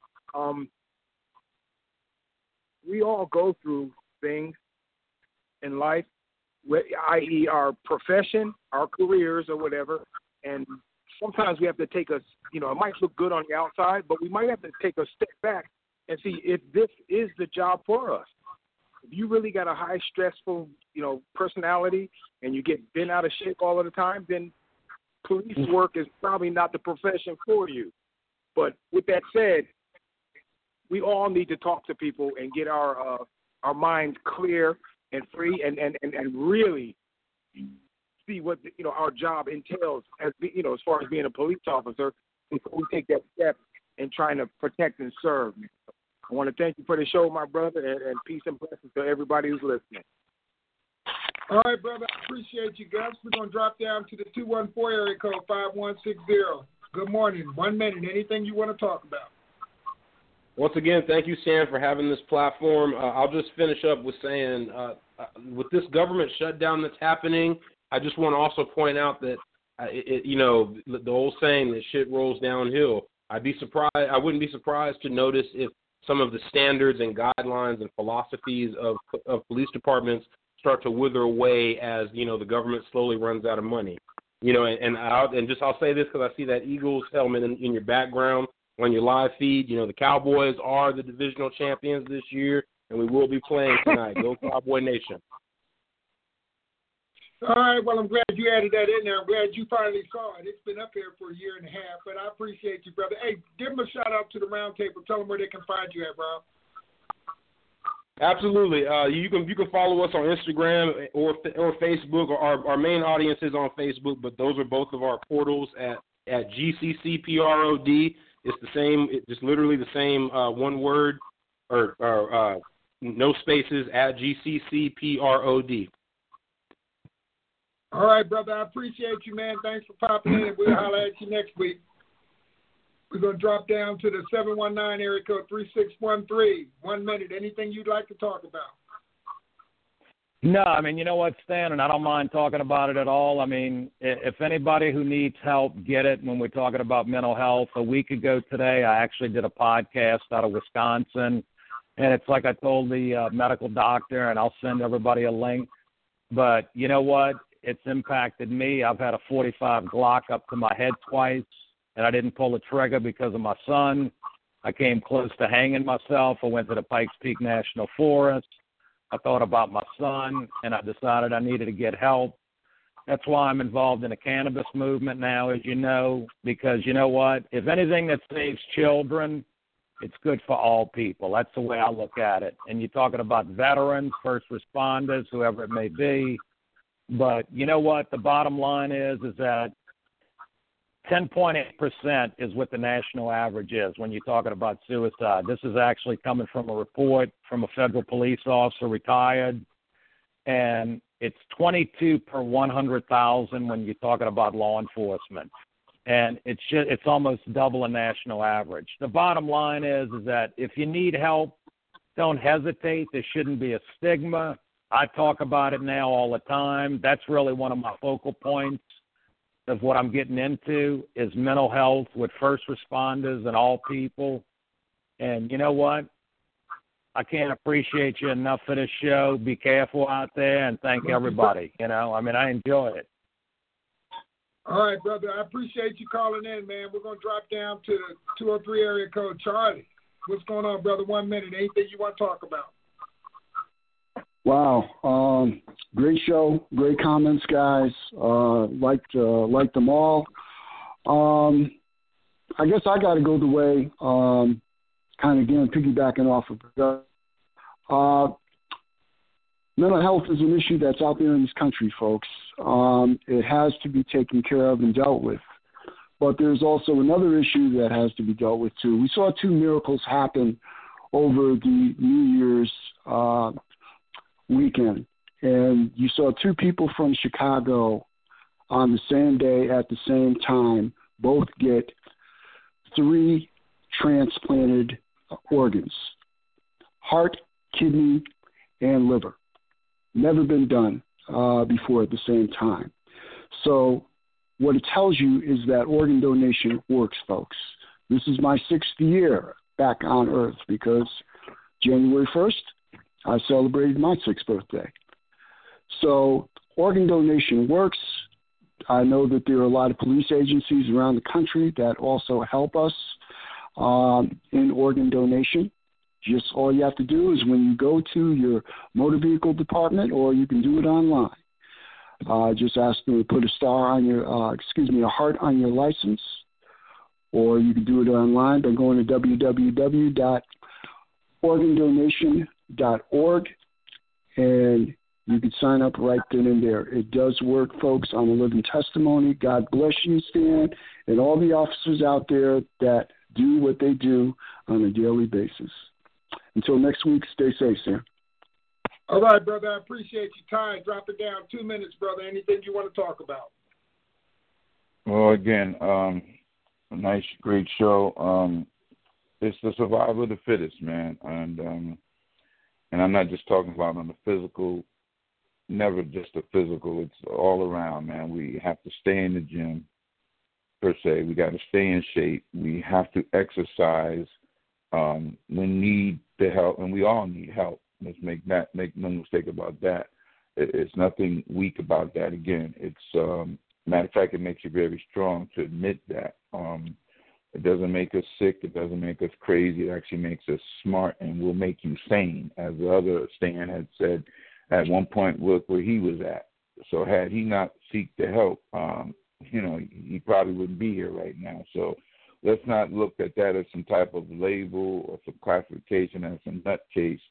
We all go through things in life, i.e. our profession, our careers or whatever, and sometimes we have to take it might look good on the outside, but we might have to take a step back and see if this is the job for us. If you really got a high stressful, personality and you get bent out of shape all of the time, then police work is probably not the profession for you. But with that said, we all need to talk to people and get our minds clear and free and really see what our job entails as far as being a police officer before we take that step in trying to protect and serve. I want to thank you for the show, my brother, and peace and blessings to everybody who's listening. All right, brother. I appreciate you, Gus. We're going to drop down to the 214 area code 5160. Good morning. 1 minute. Anything you want to talk about? Once again, thank you, Sam, for having this platform. I'll just finish up with saying, with this government shutdown that's happening, I just want to also point out that, the old saying that shit rolls downhill. I wouldn't be surprised to notice if some of the standards and guidelines and philosophies of police departments start to wither away as, the government slowly runs out of money. I'll say this because I see that Eagles helmet in your background on your live feed. The Cowboys are the divisional champions this year, and we will be playing tonight. Go Cowboy Nation. All right, well, I'm glad you added that in there. I'm glad you finally saw it. It's been up here for a year and a half, but I appreciate you, brother. Hey, give them a shout-out to the Roundtable. Tell them where they can find you at, Rob. Absolutely. You can follow us on Instagram or Facebook. Our main audience is on Facebook, but those are both of our portals at GCCPROD. It's the same. It's just literally the same one word or no spaces at GCCPROD. All right, brother. I appreciate you, man. Thanks for popping in, and we'll holler at you next week. We're going to drop down to the 719 area code 3613. 1 minute. Anything you'd like to talk about? No, I mean, you know what, Stan, and I don't mind talking about it at all. I mean, if anybody who needs help, get it. When we're talking about mental health, a week ago today, I actually did a podcast out of Wisconsin, and it's like I told the medical doctor, and I'll send everybody a link. But you know what? It's impacted me. I've had a .45 Glock up to my head twice, and I didn't pull the trigger because of my son. I came close to hanging myself. I went to the Pikes Peak National Forest. I thought about my son, and I decided I needed to get help. That's why I'm involved in the cannabis movement now, as you know, because you know what? If anything that saves children, it's good for all people. That's the way I look at it. And you're talking about veterans, first responders, whoever it may be. But you know what? The bottom line is that 10.8% is what the national average is when you're talking about suicide. This is actually coming from a report from a federal police officer, retired, and it's 22 per 100,000 when you're talking about law enforcement. And it's almost double a national average. The bottom line is that if you need help, don't hesitate. There shouldn't be a stigma. I talk about it now all the time. That's really one of my focal points of what I'm getting into is mental health with first responders and all people. And you know what? I can't appreciate you enough for this show. Be careful out there, and thank everybody. I enjoy it. All right, brother. I appreciate you calling in, man. We're going to drop down to the 203 area code. Charlie, what's going on, brother? 1 minute. Anything you want to talk about? Wow. Great show. Great comments, guys. Liked them all. I guess I got to go the way, kind of again, piggybacking off of mental health is an issue that's out there in this country, folks. It has to be taken care of and dealt with. But there's also another issue that has to be dealt with, too. We saw two miracles happen over the New Year's weekend. And you saw two people from Chicago on the same day at the same time both get 3 transplanted organs, heart, kidney, and liver. Never been done before at the same time. So what it tells you is that organ donation works, folks. This is my 6th year back on Earth because January 1st, I celebrated my 6th birthday. So organ donation works. I know that there are a lot of police agencies around the country that also help us in organ donation. Just all you have to do is when you go to your motor vehicle department, or you can do it online. Just ask them to put a star on your, a heart on your license, or you can do it online by going to www.organdonation.org, and you can sign up right then and there. It does work, folks. I'm a living testimony. God bless you, Stan, and all the officers out there that do what they do on a daily basis. Until next week, stay safe, Stan. All right, brother. I appreciate your time. Drop it down 2 minutes, brother. Anything you want to talk about? Well, again, a nice, great show. It's the survival of the fittest, man. And I'm not just talking about on the physical, never just the physical. It's all around, man. We have to stay in the gym, per se. We got to stay in shape. We have to exercise. We need the help, and we all need help. Let's make no mistake about that. It's nothing weak about that. Again, it's matter of fact, it makes you very strong to admit that. It doesn't make us sick. It doesn't make us crazy. It actually makes us smart and will make you sane, as the other Stan had said at one point. Look where he was at. So had he not seeked the help, he probably wouldn't be here right now. So let's not look at that as some type of label or some classification as some nutcase.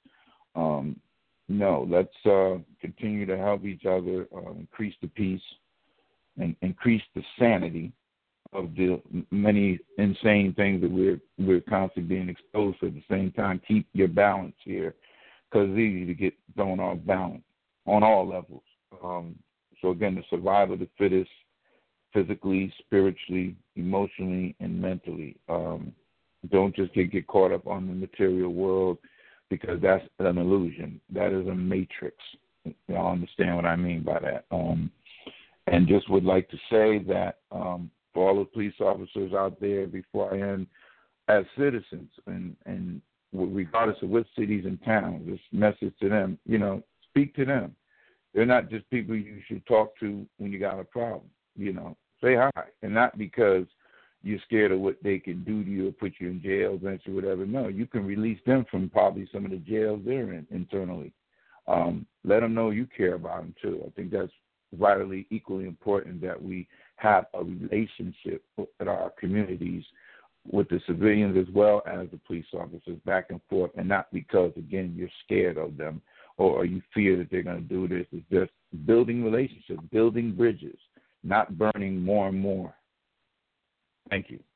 No, let's continue to help each other, increase the peace, and increase the sanity of the many insane things that we're constantly being exposed to. At the same time, keep your balance here, because it's easy to get thrown off balance on all levels. So again, the survival of the fittest, physically, spiritually, emotionally, and mentally. Don't just get caught up on the material world, because that's an illusion. That is a matrix. Y'all understand what I mean by that. And just would like to say that for all the police officers out there, before I end, as citizens, and regardless of what cities and towns, this message to them, speak to them. They're not just people you should talk to when you got a problem. Say hi, and not because you're scared of what they can do to you or put you in jail, eventually, whatever. No, you can release them from probably some of the jails they're in internally. Let them know you care about them, too. I think that's vitally, equally important, that we have a relationship with our communities, with the civilians as well as the police officers, back and forth, and not because, again, you're scared of them or you fear that they're going to do this. It's just building relationships, building bridges, not burning more and more. Thank you.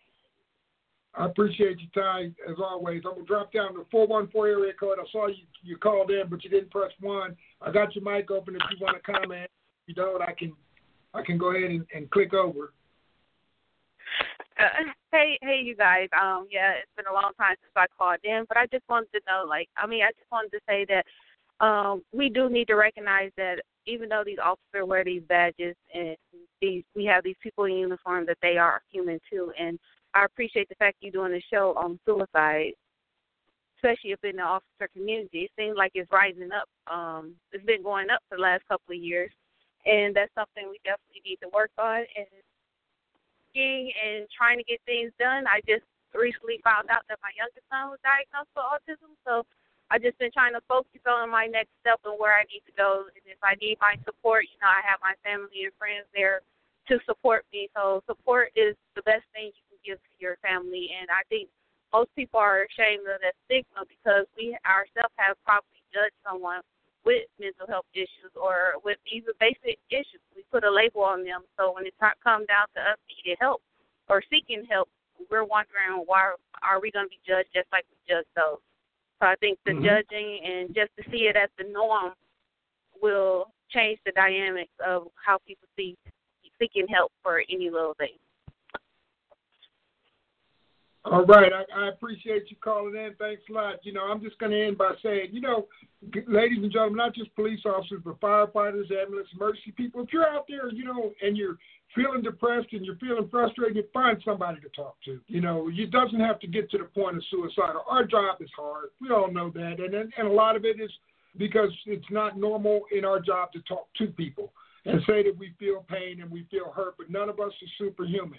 I appreciate your time, as always. I'm going to drop down the 414 area code. I saw you called in, but you didn't press 1. I got your mic open if you want to comment. If you don't, I can go ahead and click over. Hey, you guys. It's been a long time since I called in, but I just wanted to know, I just wanted to say that we do need to recognize that even though these officers wear these badges and we have these people in uniform, that they are human too. And I appreciate the fact you're doing a show on suicide, especially up in the officer community. It seems like it's rising up. It's been going up for the last couple of years, and that's something we definitely need to work on. And trying to get things done, I just recently found out that my youngest son was diagnosed with autism, so I've just been trying to focus on my next step and where I need to go. And if I need my support, I have my family and friends there to support me. So support is the best thing you can give to your family. And I think most people are ashamed of that stigma because we ourselves have probably judged someone with mental health issues or with even basic issues. We put a label on them. So when it comes down to us needing help or seeking help, we're wondering, why are we going to be judged just like we judge those? So I think the judging and just to see it as the norm will change the dynamics of how people see seeking help for any little thing. All right. I appreciate you calling in. Thanks a lot. I'm just going to end by saying, ladies and gentlemen, not just police officers, but firefighters, ambulance, emergency people. If you're out there, and you're feeling depressed and you're feeling frustrated, find somebody to talk to. It doesn't have to get to the point of suicide. Our job is hard. We all know that. And a lot of it is because it's not normal in our job to talk to people and say that we feel pain and we feel hurt, but none of us are superhuman.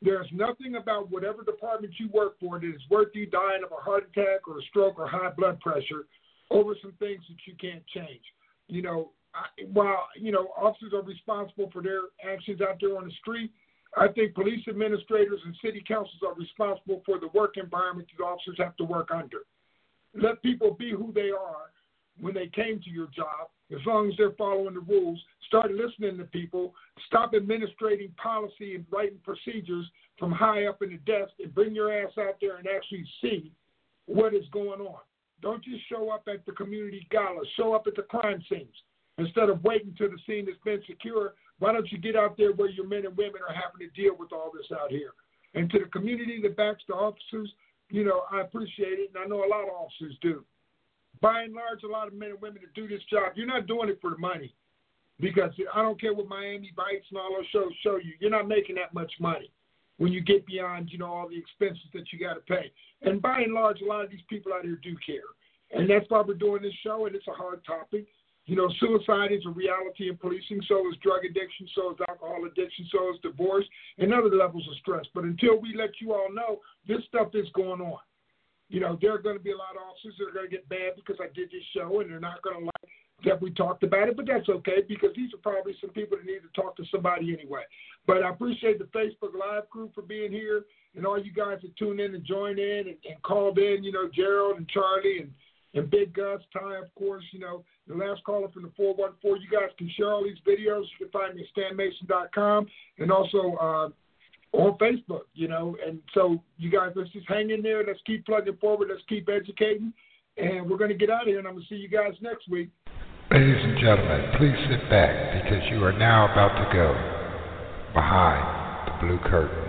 There's nothing about whatever department you work for that is worth you dying of a heart attack or a stroke or high blood pressure over some things that you can't change. While officers are responsible for their actions out there on the street, I think police administrators and city councils are responsible for the work environment that officers have to work under. Let people be who they are when they came to your job, as long as they're following the rules. Start listening to people. Stop administrating policy and writing procedures from high up in the desk, and bring your ass out there and actually see what is going on. Don't just show up at the community gala. Show up at the crime scenes. Instead of waiting till the scene has been secure, why don't you get out there where your men and women are having to deal with all this out here? And to the community that backs the officers, I appreciate it, and I know a lot of officers do. By and large, a lot of men and women that do this job, you're not doing it for the money. Because I don't care what Miami Vice and all those shows show you, you're not making that much money when you get beyond, all the expenses that you got to pay. And by and large, a lot of these people out here do care. And that's why we're doing this show, and it's a hard topic. Suicide is a reality in policing, so is drug addiction, so is alcohol addiction, so is divorce, and other levels of stress. But until we let you all know, this stuff is going on. There are going to be a lot of officers that are going to get mad because I did this show, and they're not going to like that we talked about it, but that's okay, because these are probably some people that need to talk to somebody anyway. But I appreciate the Facebook Live crew for being here, and all you guys that tune in and join in and called in, Gerald and Charlie and Big Gus, Ty, of course, the last caller from the 414. You guys can share all these videos. You can find me at StanMason.com and also on Facebook, And so you guys, let's just hang in there. Let's keep plugging forward. Let's keep educating. And we're going to get out of here, and I'm going to see you guys next week. Ladies and gentlemen, please sit back because you are now about to go behind the blue curtain.